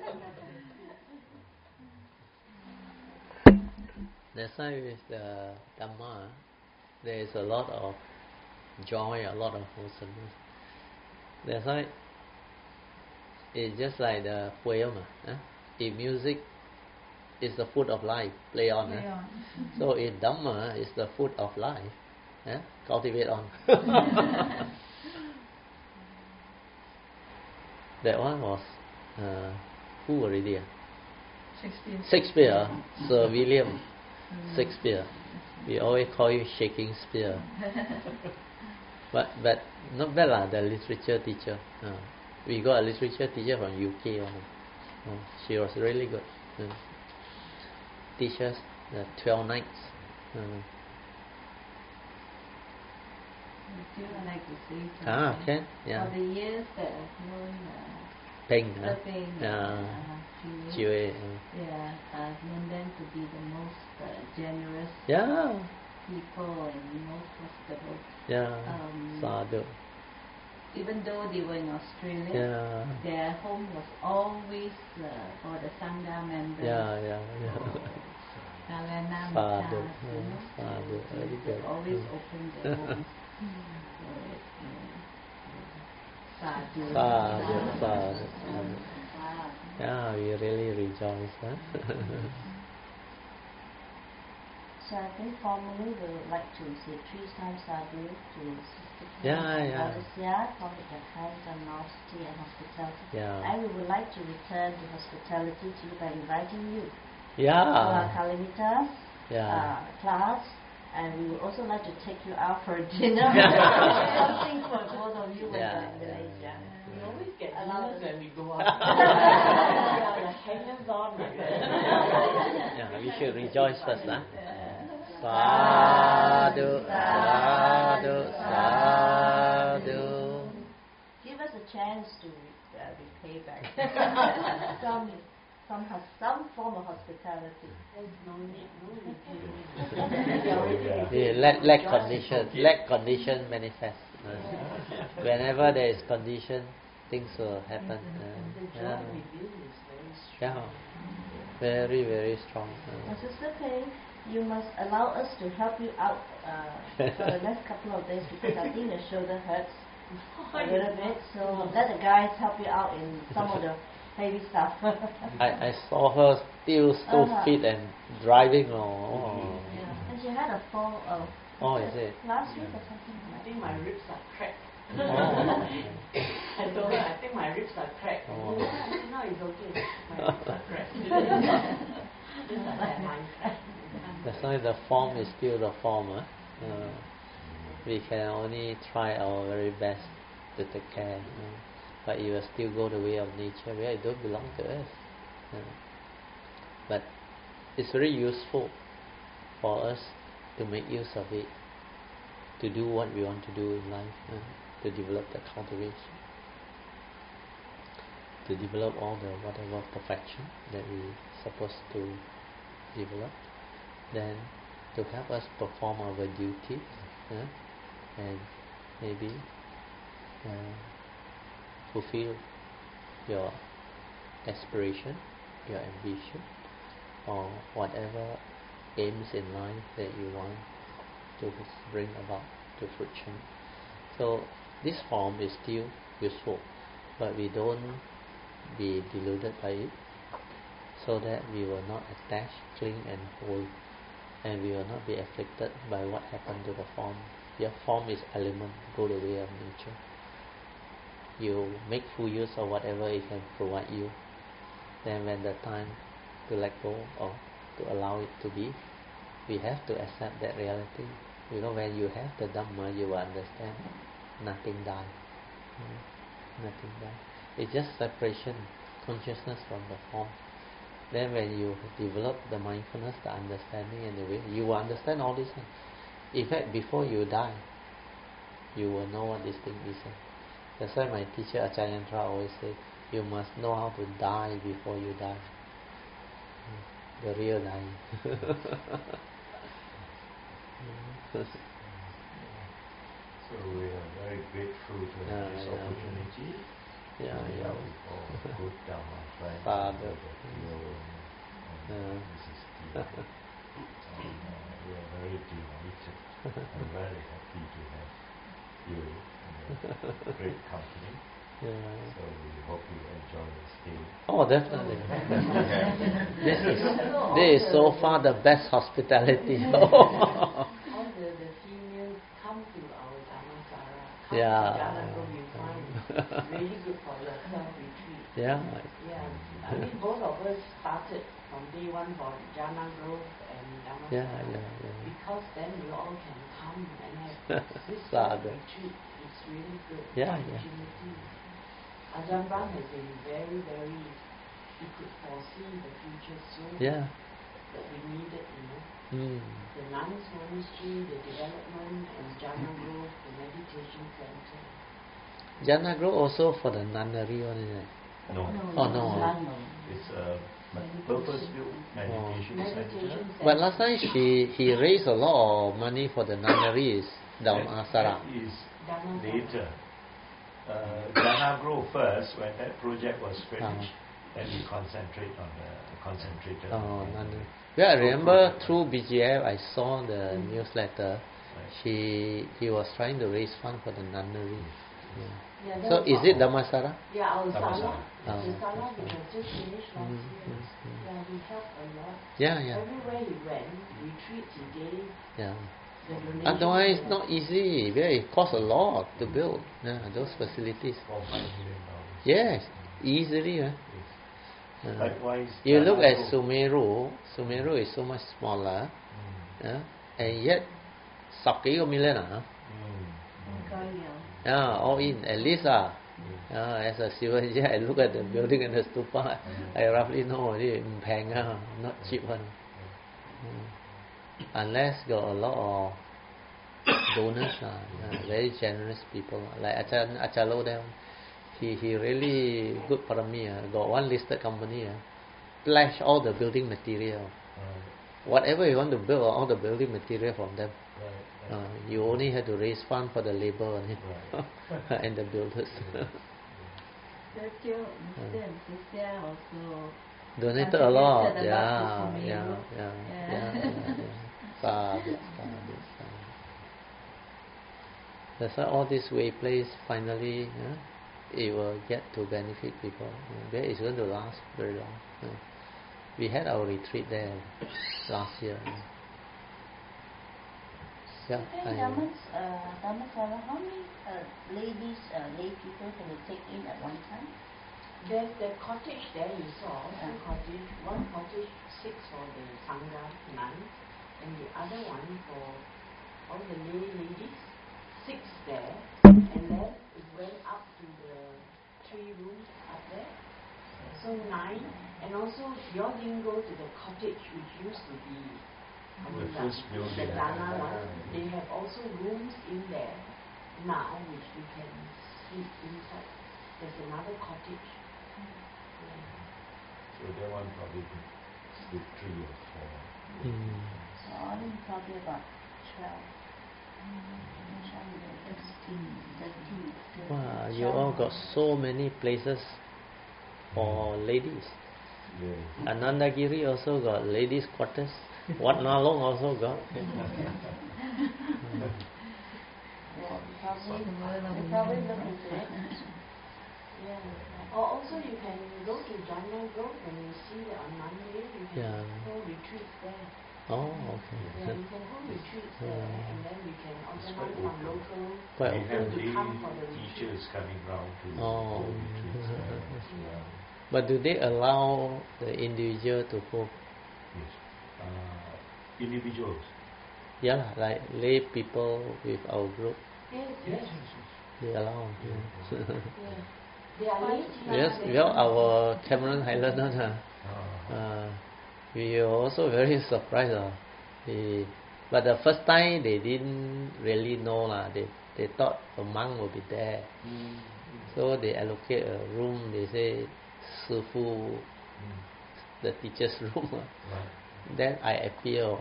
A: yeah. That's why with the Dhamma, there is a lot of joy, a lot of wholesomeness. That's why it's just like the poem. Huh? If music is the food of life, play on.
F: Play
A: huh?
F: on.
A: So if Dhamma is the food of life, huh? Cultivate on. That one was uh, who already? Uh?
F: Shakespeare.
A: Shakespeare, Sir William
F: Mm.
A: Shakespeare. We always call him Shaking Spear. But but not bad lah, the literature teacher. Uh, we got a literature teacher from U K. One. Oh, she was really good. Uh, teach us the twelve nights. Uh,
F: Still I like to say something.
A: ah, can? Yeah.
F: For the years that I've known uh,
A: Peng. Uh,
F: Peng,
A: yeah.
F: uh, Chile,
A: Chile, uh,
F: yeah, I've known them to be the most uh, generous
A: yeah.
F: people and most hospitable.
A: Yeah.
F: Um,
A: Sadhu.
F: Even though they were in Australia,
A: Yeah.
F: their home was always uh, for the Sangha members.
A: Yeah, yeah, yeah.
F: Kalana
A: Sadhu.
F: Mitas, you
A: Yeah,
F: know,
A: sadhu. Very
F: they
A: good.
F: always
A: Mm.
F: open their homes. So it, uh, Sadhu.
A: Sadhu,
F: Sadhu.
A: sadhu.
F: Sadhu.
A: Yeah, we really rejoice. Huh?
C: So I think formally we would like to say three times sadhu to Sister Kim
A: Yeah,
C: and
A: yeah.
C: Brother Sia for their kind generosity and hospitality.
A: Yeah.
C: And we would like to return the hospitality to you by inviting you to
A: Yeah.
C: our Kalimitas
A: Yeah.
C: uh, class, and we would also like to take you out for dinner. Something for both of you when
A: Yeah,
C: you're in
A: yeah,
C: Malaysia.
B: We always get
C: Allow
B: dinners
C: us.
B: when we go out. Yeah, the hangers on.
A: Yeah, we should rejoice first. Huh? Sadhu, sadhu, sadhu.
C: Give us a chance to uh, repay back some, some, hos- some form of hospitality.
B: There's no need, no repayment. We already
A: Yeah, let let condition, let condition manifest. Uh, whenever there is condition, things will happen. Uh,
B: The joy
A: yeah.
B: within is very strong.
A: Yeah, very very strong.
C: And
A: Uh,
C: Sister Pei, you must allow us to help you out uh, for the next couple of days because I think your shoulder hurts a little bit. So let the guys help you out in some of the heavy stuff.
A: I I saw her still so
C: Uh-huh.
A: fit and driving. Oh,
C: And she had a fall of
A: oh, is it?
C: last week or something
B: I
C: like
B: think my ribs are cracked.
A: Oh.
B: I told her, I think my ribs are cracked.
A: Oh.
B: Yeah, no, it's okay. My ribs are cracked. Just like that, mine cracked.
A: That's why the form is still the form. Huh? Uh, we can only try our very best to take care. Uh, but it will still go the way of nature where it don't belong to us. Uh, but it's very useful for us to make use of it, to do what we want to do in life, uh, to develop the cultivation, to develop all the whatever perfection that we supposed to develop, then to help us perform our duties, uh, and maybe uh, fulfill your aspiration, your ambition, or whatever aims in life that you want to bring about to fruition. So this form is still useful, but we don't be deluded by it, so that we will not attach, cling and hold, and we will not be afflicted by what happened to the form. Your form is element, go the way of nature. you make full use of whatever it can provide you. Then when the time to let go or to allow it to be, we have to accept that reality. Because when you have the Dhamma, you will understand nothing dies. Mm. Nothing dies. It's just separation, consciousness from the form. Then when you develop the mindfulness, the understanding and the way, you will understand all this. In fact, before you die, you will know what this thing is. That's why my teacher Achayantra always say, you must know how to die before you die. The real dying.
E: So we are very grateful to have
A: Yeah,
E: this
A: yeah.
E: opportunity.
A: Yeah,
E: to
A: yeah.
E: help with all good Dhamma friends.
A: Father.
E: And
A: Yeah.
E: Missus T. And, uh, we are very delighted and very happy to have you in a great company.
A: Yeah.
E: So we hope you enjoy the stay.
A: Oh, definitely. this is this is so far the best hospitality.
B: All the, the females come to our Dhammasara. Come
A: Yeah.
B: to Janago, you find really good for your self-retreat.
A: Yeah.
B: Yeah. I mean, both of us started from day one for Jana Grove and Dhammasara.
A: Yeah, yeah, yeah.
B: Because then we all can come and have this
A: Sadhu.
B: self-retreat. It's really good
A: Yeah, yeah.
B: opportunity. Ajahn Brahm has been very, very, he could foresee the future so
A: Yeah.
B: that we needed, you know.
A: Mm.
B: The nuns monastery, the development, and Jana Grove, the meditation center.
A: Jana Grove also for the nunnery one, isn't it?
E: No.
A: Oh, no.
E: It's a purpose-built meditation
B: Meditation
E: center.
B: center.
A: But last time she he raised a lot of money for the nunneries, Dhammasara.
E: That is
B: Dhammasara.
E: later. Uh, Jana Grove first, when that project was finished,
A: Uh-huh.
E: then we concentrate on the concentrated.
A: Oh,
E: on
A: nunnery.
E: the
A: Yeah, I
E: whole
A: remember
E: project.
A: through B G F I saw the
B: Mm.
A: newsletter.
E: Right.
A: She he was trying to raise fund for the nunnery. Yeah.
B: Yeah,
A: So
B: that's
A: is
B: what-
A: it Dhammasara?
B: Yeah, our
E: Dhammasara.
B: Sala,
A: Oh.
B: the Sala we have just finished last
A: Mm,
B: year.
A: mm, mm.
B: Yeah, he helped a lot.
A: Yeah, yeah,
B: Everywhere he went, retreats he gave,
A: yeah.
B: the donation.
A: Otherwise,
B: he-
A: not easy. Yeah, it costs a lot to build. Yeah, those facilities.
E: For five million dollars.
A: Yes, easily. Eh?
E: Yes.
A: Yeah.
E: Likewise,
A: You look
E: Jana
A: at
E: Grove.
A: Sumeru. Sumeru is so much smaller,
E: Mm.
A: yeah, and yet 十幾個 million 啊
E: Mm.
A: yeah, all in at least ah. Uh, as a civil engineer, I look at the building and the stupa, I roughly know it 唔平啊 not cheap one. Mm. Unless got a lot of donors, uh, uh, very generous people like Achan Achalo there. He he really good parami. Uh, got one listed company. Uh, pledge all the building material.
E: Right.
A: Whatever you want to build, all the building material from them.
E: Right.
A: Uh, you only have to raise fund for the labor only.
E: Right.
A: and the builders.
F: Churchill, Mister and Sister also
A: Donated a lot.
F: contributed a
A: Yeah,
F: lot to
A: yeah,
F: Sumeru.
A: yeah, yeah,
F: Yeah.
A: yeah, yeah. Sadhu, sadhu, sadhu. That's why all this way place finally, yeah, it will get to benefit people. Yeah, it's going to last very long. Yeah. We had our retreat there last year. Yeah,
C: Hey,
A: I,
C: Dhammas, uh, Dhammasara, how many uh, ladies, uh, lay people can you take in at one time?
B: There's the cottage there you saw, two
C: Yeah.
B: cottage, one cottage six for the Sangha nuns, and the other one for all the lay ladies, six there, and then it went up to the three rooms up there, so nine, and also you all didn't go to the cottage which used to be our
E: The
B: da-
E: first building.
B: the Dana one. They have also rooms in there now which we can sleep inside. There's another cottage. Yeah.
E: So that one probably could sleep three or four.
A: mm,
C: So only probably about twelve. Thirteen. Thirteen.
A: wow, you all got so many places for ladies.
E: Yeah.
A: Anandagiri also got ladies' quarters. Wat Nalong also got.
C: Yeah, probably, we probably look into it.
B: Yeah. Or also you can go to Jana Grove when you see it on Monday, you can
A: Yeah.
B: go retreat there.
A: Oh, okay.
B: Yeah, you can hold retreats there, and then we can
E: It's
B: organize
E: quite
B: some local
A: Quite
E: we have
B: to
E: lay
B: come for the retreat.
E: teachers coming round to
A: Oh.
E: hold retreats there as well.
A: But do they allow the individual to hold?
E: Yes. Uh, individuals.
A: Yeah, lah, like lay people with our group,
B: Yes, yes,
A: they allow. Yeah.
B: yeah. They are late.
A: Yes, well, our Cameron Highland one, huh?
E: Uh,
A: Uh, we were also very surprised. Uh. They, but the first time they didn't really know. Uh. They, they thought a monk will be there.
E: mm,
A: So they allocate a room. They say, Sifu,
E: mm,
A: the teacher's room. Uh.
E: right.
A: Then I appear.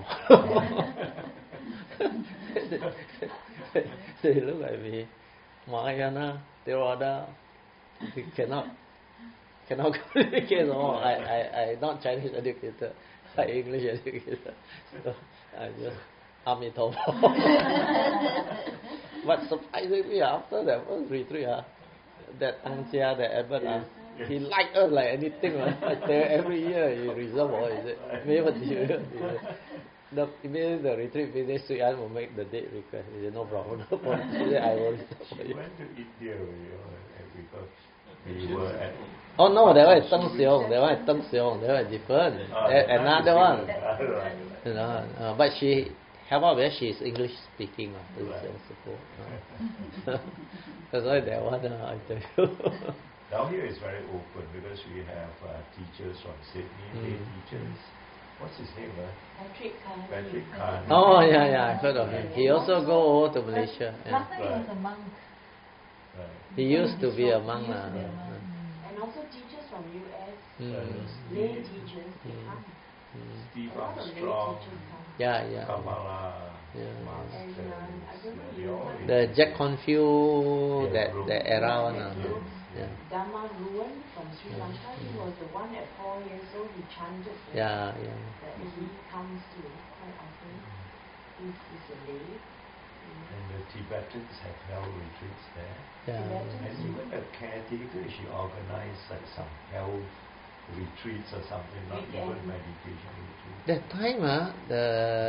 A: They look at me. Mahayana, Theravada, we cannot cannot communicate. No, I, I, I not Chinese educated, I English educated. So I just Amitabha. But surprisingly, after that first retreat, uh, that Tang Chia, the abbot, uh, he liked us like anything. Uh. I tell you, every year he reserve all, is it? Maybe the immediately the retreat finished, Sui An will make the date request. He said, no problem, no problem. He said, I will reserve for
E: She
A: you.
E: went to India, you know, and because we were at
A: Oh no, that one is Teng Seong. That one is Teng Seong. That one is different.
E: uh,
A: That another one.
E: Right, right.
A: You know, uh, but she help out where she is English speaking. Uh, Teng
E: Right.
A: Seong support. Uh. That's why that one, uh, I tell you.
E: Down here is very open because we have uh, teachers from Sydney,
A: Mm.
E: lay teachers. What's his name? Uh?
B: Patrick Khan.
E: Patrick Khan.
A: Oh yeah, yeah, I've heard of him. He also go over to Malaysia. Yeah.
F: Last time he was a monk.
E: Right.
A: He used to be a monk.
F: He used
A: Uh,
F: to be a monk.
B: And also teachers from U S,
A: mm,
B: lay teachers, they
A: Mm.
B: come.
A: mm.
E: Steve
B: A lot of lay
E: Armstrong,
B: teachers come.
A: Yeah, yeah.
E: Kamala,
A: Yeah.
E: Masters,
B: And, um, I don't know
E: they
B: you
E: all
B: know-
A: The Jack Confield,
E: Yeah,
A: that
E: group.
A: that era one.
B: Yeah,
A: Uh,
B: group.
A: yeah.
B: Dhamma Ruan from Sri
A: Yeah.
B: Lanka, he was the one at four years old, he chanted that,
A: Yeah, yeah.
B: that he comes to quite often. He's, he's a lay. Mm.
E: and the Tibetans have held retreats there.
A: Yeah.
E: And even the caretaker, she organized like some health retreats or something, not even
B: Weekend.
E: meditation retreats.
A: That time, uh, the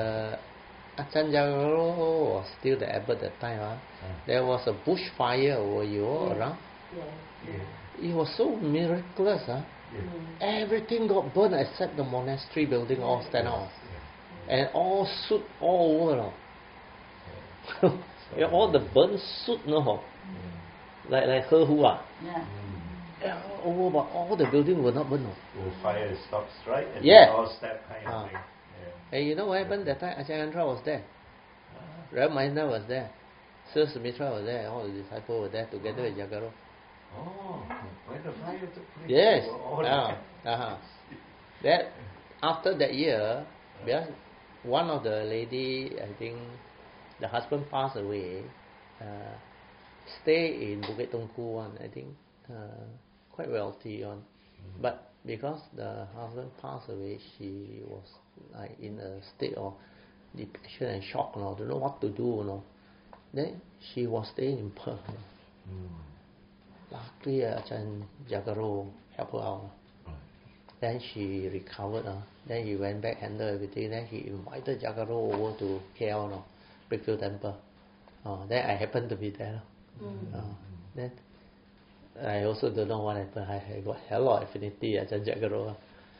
A: Achan Jagaro was still the abbot that time. Uh.
E: Uh,
A: There was a bushfire over you
B: Yes.
A: around.
B: Yes,
E: yeah,
B: yeah.
A: It was so miraculous. Uh.
E: yeah.
B: Mm.
A: Everything got burned except the monastery building all stand out.
E: Yeah.
A: And all soot all over. No.
E: Yeah.
A: Yeah, all the burnt soot, no.
E: Mm.
A: Like like her who are.
F: Yeah.
E: Mm.
A: Yeah, all over, but all the building were not burned. No.
E: The fire stops right at
A: Yeah.
E: the doorstep kind
A: Ah.
E: of thing. Yeah.
A: And you know what happened that time? Achyayandra was there.
E: Ah.
A: Ramayana was there. Sir Sumitra was there. All the disciples were there together with Jagaro.
E: Oh, when the fire took place,
A: Yes.
E: they were all
A: Ah,
E: there.
A: uh-huh. That after that year, because one of the lady, I think, the husband passed away. Uh, stay in Bukit Tungku one, I think, uh, quite wealthy one.
E: Mm.
A: But because the husband passed away, she was like in a state of depression and shock. You know, don't know what to do. You know. Then she was staying in Perth. You know.
E: Mm.
A: Luckily, uh, Ajahn Jagaro helped her out.
E: Right.
A: Then she recovered. Uh. Then he went back, handled everything. Then he invited Jagaro over to K L, no, Brickfield Temple. Uh, then I happened to be there.
B: Mm.
A: Uh, then I also don't know what happened. I, I got a lot of affinity at Ajahn Jagaro.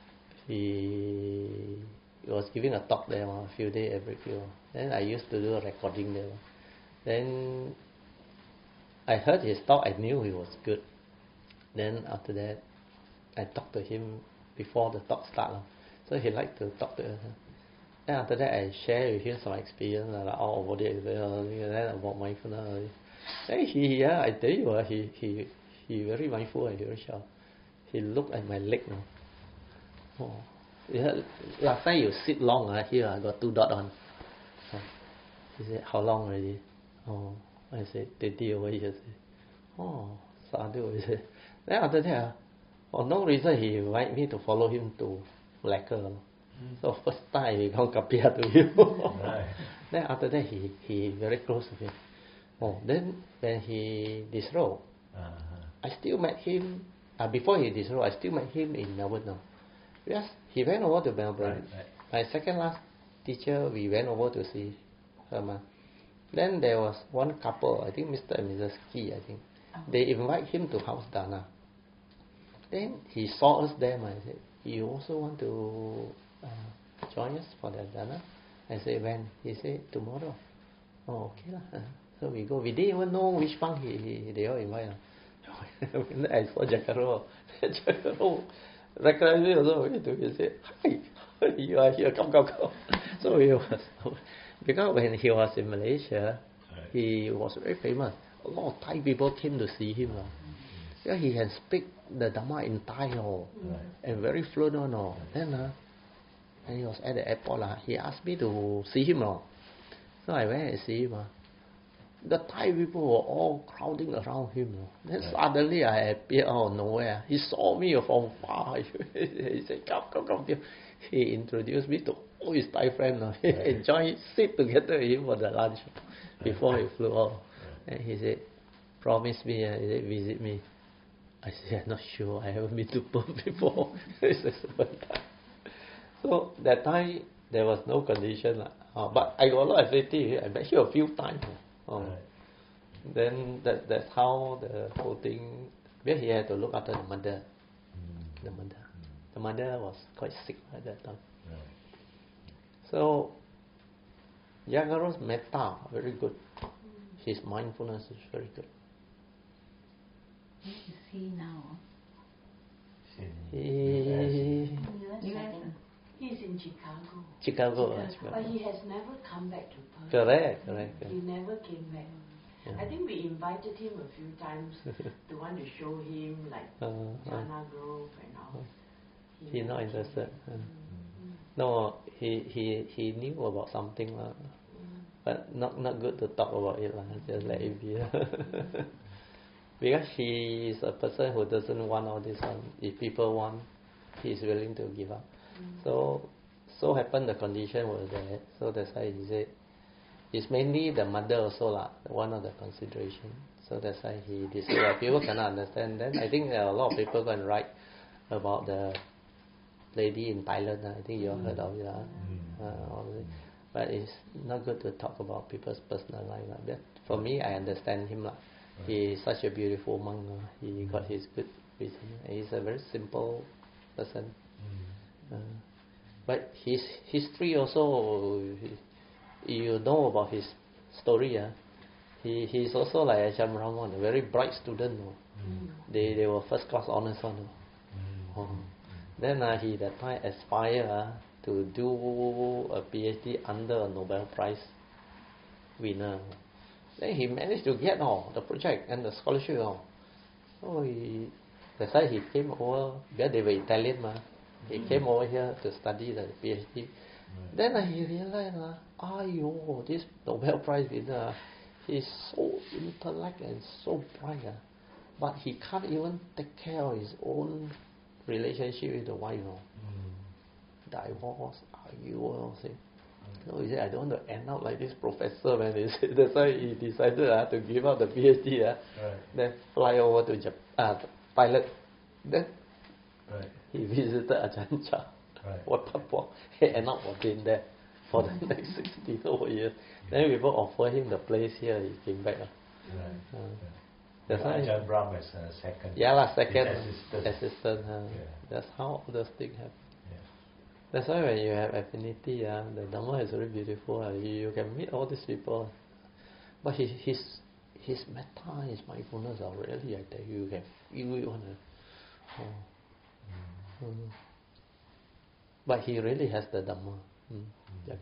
A: He, he was giving a talk there uh, a few days every few. Then I used to do a recording there. Then I heard his talk. I knew he was good. Then after that, I talked to him before the talk started. So he liked to talk to us. Then after that, I share with him some experience, like all about it, then about mindfulness. Then he, yeah, I tell you, uh, he he he very mindful and he very sharp. He looked at my leg now. Oh, yeah, last time you sit long, uh, here I got two dot on. Oh. He said, how long already? Oh, I said, twenty over years. Oh, sadhu. He said. Then after that, uh, for no reason, he invited me to follow him to Malacca. Mm. So first time he become kapia to him.
E: Right.
A: Then after that, he he very close to him. Oh, then when he disrobed,
E: Uh-huh.
A: I still met him. Uh, before he disrobed, I still met him in Melbourne now. Yes, he went over to Melbourne.
E: Right, right.
A: My second last teacher, we went over to see her. Ma. Then there was one couple, I think Mister and Missus Key, I think. They invite him to house dana. Then he saw us there. Ma. I said, you also want to uh, join us for the dana? I said, when? He said, tomorrow. Oh, okay lah. Uh, so we go. We didn't even know which monk he, he, they all invite. When I saw Jacaro, Jacaro recognized me also. He said, hi, you are here, come, come, come. So he was, because when he was in Malaysia, he was very famous. A lot of Thai people came to see him. Uh. Yeah, he can speak the Dhamma in Thai, oh, right. and very fluent. Oh. Then, uh, and he was at the airport. Uh, he asked me to see him. Oh. So I went and see him. Uh. The Thai people were all crowding around him. Oh. Then right. suddenly I appeared out of nowhere. He saw me from far. He said, come, come, come. He introduced me to all his Thai friends. Oh. He right. enjoyed sit together with him for the lunch before he flew off. Right. And he said, promise me, uh, he said, visit me. I said, I'm not sure. I haven't been to Perth before. So that time, there was no condition. Uh, but I got a lot of safety. I met him a few times. Uh, right. Then that that's how the whole thing, where he had to look after the mother. Mm. The mother. Mm. The mother was quite sick at that time. Right. So, Yagaro's metta, very good. His mindfulness is very good.
F: Where is he now?
A: He,
B: He's in Chicago.
A: Chicago.
B: Chicago. But he has never come back to Perth.
A: Correct, correct.
B: He never came back. Yeah. I think we invited him a few times to want to show him like uh, Jhana uh, Grove and all. He
A: He's not interested. Uh. Mm-hmm. No, he, he he knew about something, uh, mm. but not not good to talk about it. Uh, just let it be. Because he is a person who doesn't want all this one. If people want, he is willing to give up. Mm. So, so happened the condition was there. So that's why he said, it's mainly the mother also lah, one of the consideration. So that's why he decided. People cannot understand. Then I think there are a lot of people going to write about the lady in Thailand. I think you all heard of it. Mm. Uh, but it's not good to talk about people's personal life. But for me, I understand him lah. He is such a beautiful monk. Uh, he got his good reason. He's a very simple person. Mm. Uh, but his history also, he, you know about his story. Uh, he he's also like Ajahn Brahman, a very bright student. Uh. Mm. They they were first class honors one. Uh. Mm. Uh. Then uh, he that time aspired uh, to do a PhD under a Nobel Prize winner. Then he managed to get all oh, the project and the scholarship. Oh. So he, that's why he came over, because they were Italian. Ma. He mm. came over here to study the PhD. Right. Then uh, he realized, uh, oh, this Nobel Prize winner, he's so intellect and so bright. Uh, but he can't even take care of his own relationship with the wife. You know. mm. Divorce, argue, say. So he said, I don't want to end up like this professor, man. He said, that's why he decided uh, to give up the PhD, uh, right. then fly over to Japan, uh, pilot. Then right. he visited Ajahn Chah, right. Wat Papua. He ended up working there for the next sixty over years. Yeah. Then people offered him the place here. He came back. Uh. Right. Uh, that's
E: yeah, Ajahn Brahm is uh, second.
A: Yeah, la, second assistant. assistant uh, yeah. That's how all those things happen. That's why when you have affinity, uh, the Dhamma is very beautiful. Uh, you, you can meet all these people. But his his, his metta, his mindfulness are really, I tell you, you can feel it. One, uh, oh. mm. But he really has the Dhamma. Mm. Mm.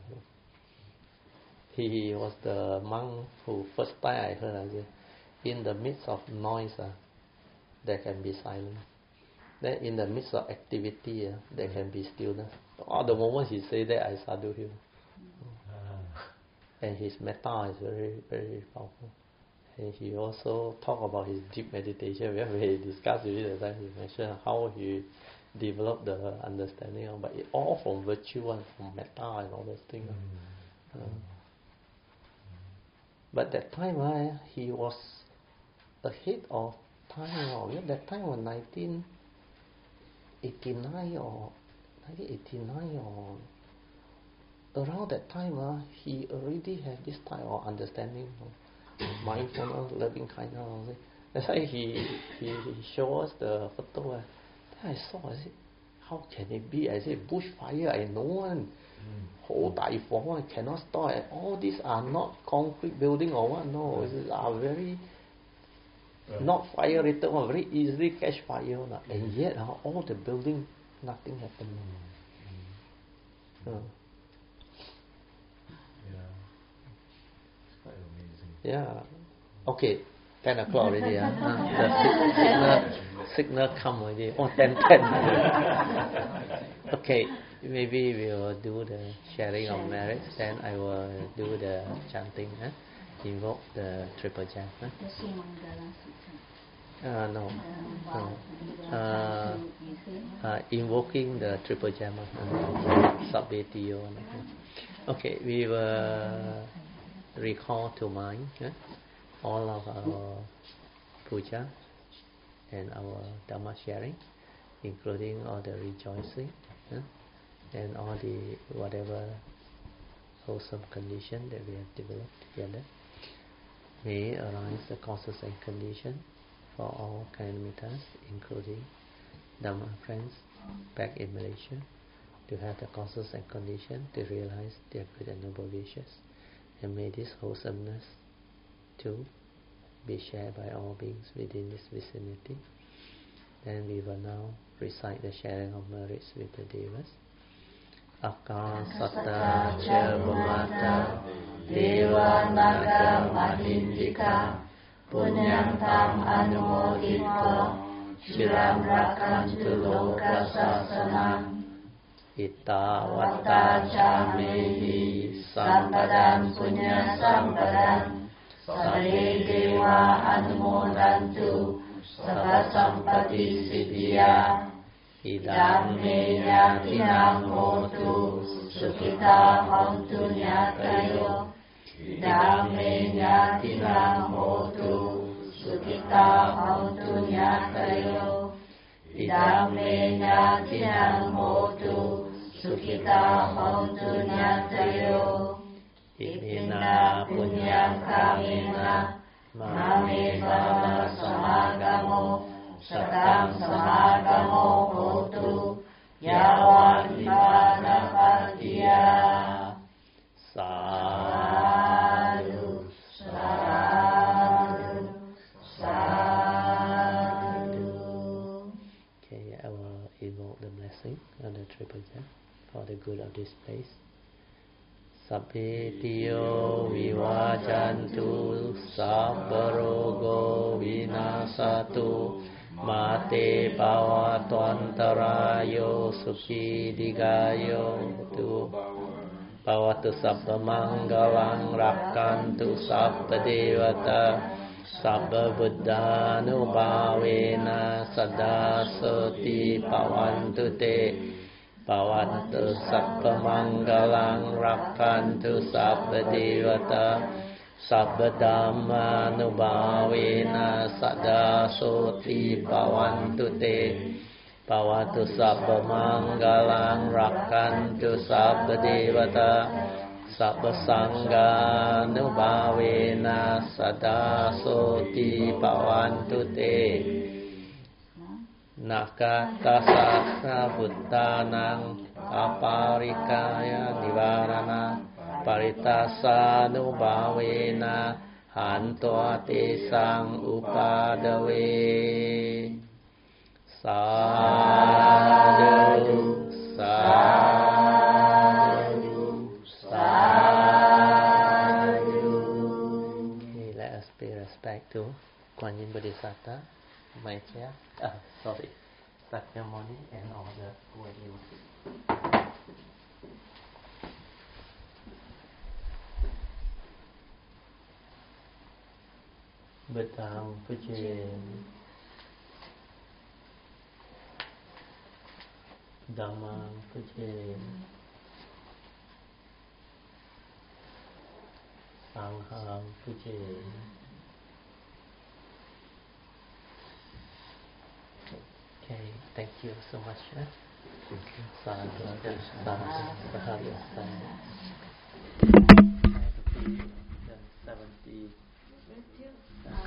A: He was the monk who, first time I heard, I said, in the midst of noise, uh, there can be silence. Then in the midst of activity, uh, there can be stillness. All the moment he say that, I sadhu him. Uh. And his metta is very, very powerful. And he also talk about his deep meditation. When we discussed with it, that time he mentioned how he developed the understanding of, but it all from virtue and from metta and all those things. Mm. Uh, but that time, uh, he was ahead of time. Uh, that time was nineteen eighty-nine or nineteen eighty-nine or around that time, uh, he already had this type of understanding of mindfulness, loving kindness. That's why he he, he showed us the photo. Uh. Then I saw, I said, how can it be? I said, bushfire, I know one. Whole Daifu one cannot stop. And all these are not concrete building or what. No, these are very right. not fire rated one, very easily catch fire. Mm. And yet, uh, all the building, nothing happened. Mm. Uh.
E: Yeah, it's quite amazing.
A: Yeah. Okay, ten o'clock already. uh. uh, the signal, signal come already. Oh, ten, ten. Okay, maybe we will do the sharing of merits. Then I will do the chanting. Huh? Invoke the triple jam. Huh? Uh, no. no. Uh, uh, invoking the triple jam. Uh, Sabbetiyo. Okay, we will recall to mind huh? all of our puja and our Dhamma sharing, including all the rejoicing huh? and all the whatever wholesome condition that we have developed together. May arise the causes and conditions for all kalamitas, including Dhamma friends back in Malaysia, to have the causes and conditions to realize their good and noble wishes. And may this wholesomeness too be shared by all beings within this vicinity. Then we will now recite the sharing of merits with the Devas. Akasata cha bhamata Deva naga mahindika Punyam tam anumoditva Shiram rakantu loka sasanam Ita vata camehi Sampadam punya sampadam Sabbe deva anumodantu Sabba sampati siddhya Idam me yatinam hotu Sukhita hontu nyatayo Idam me yatinam hotu Sukhita hontu nyatayo Idam me yatinam hotu Sukhita hontu nyatayo Imina punyam kamena Mame bhava samagamo Satam samagamo hotu Yawan vivana patiya Sadhu, sadhu, sadhu. Okay, I will invoke the blessing on the triple jam for the good of this place. Sabbetiyo vivajantu sabbarogo vinasatu Mate bhavatantarayo sukhi digayo tu Bhavatu sabba mangalang rakkantu sabba devata Sabba buddhanubhavena sada soti bhavantu te Bhavantu sabba mangalang rakkantu sabba devata Sabba dhamma nubhavena sada soti bhavantu te Bhavatu sabba mangalang rakkantu sabba devata Sabba sangha nubhavena sada soti bhavantu te Nakatasa buddhanang aparikaya nivarana Paritasa nubhavena hantva tesang upadawe Sadhu, sadhu, sadhu. Okay, let us pay respect to Kuan Yin Bodhisattva, Maitreya, uh, sorry, Sakyamuni and all the Devas. Buddhang pujen, Dhammang pujen, Sanghang pujen. Okay. Thank you so much. Eh? Thank you. Sadhu, sadhu, sadhu, sadhu. seventy.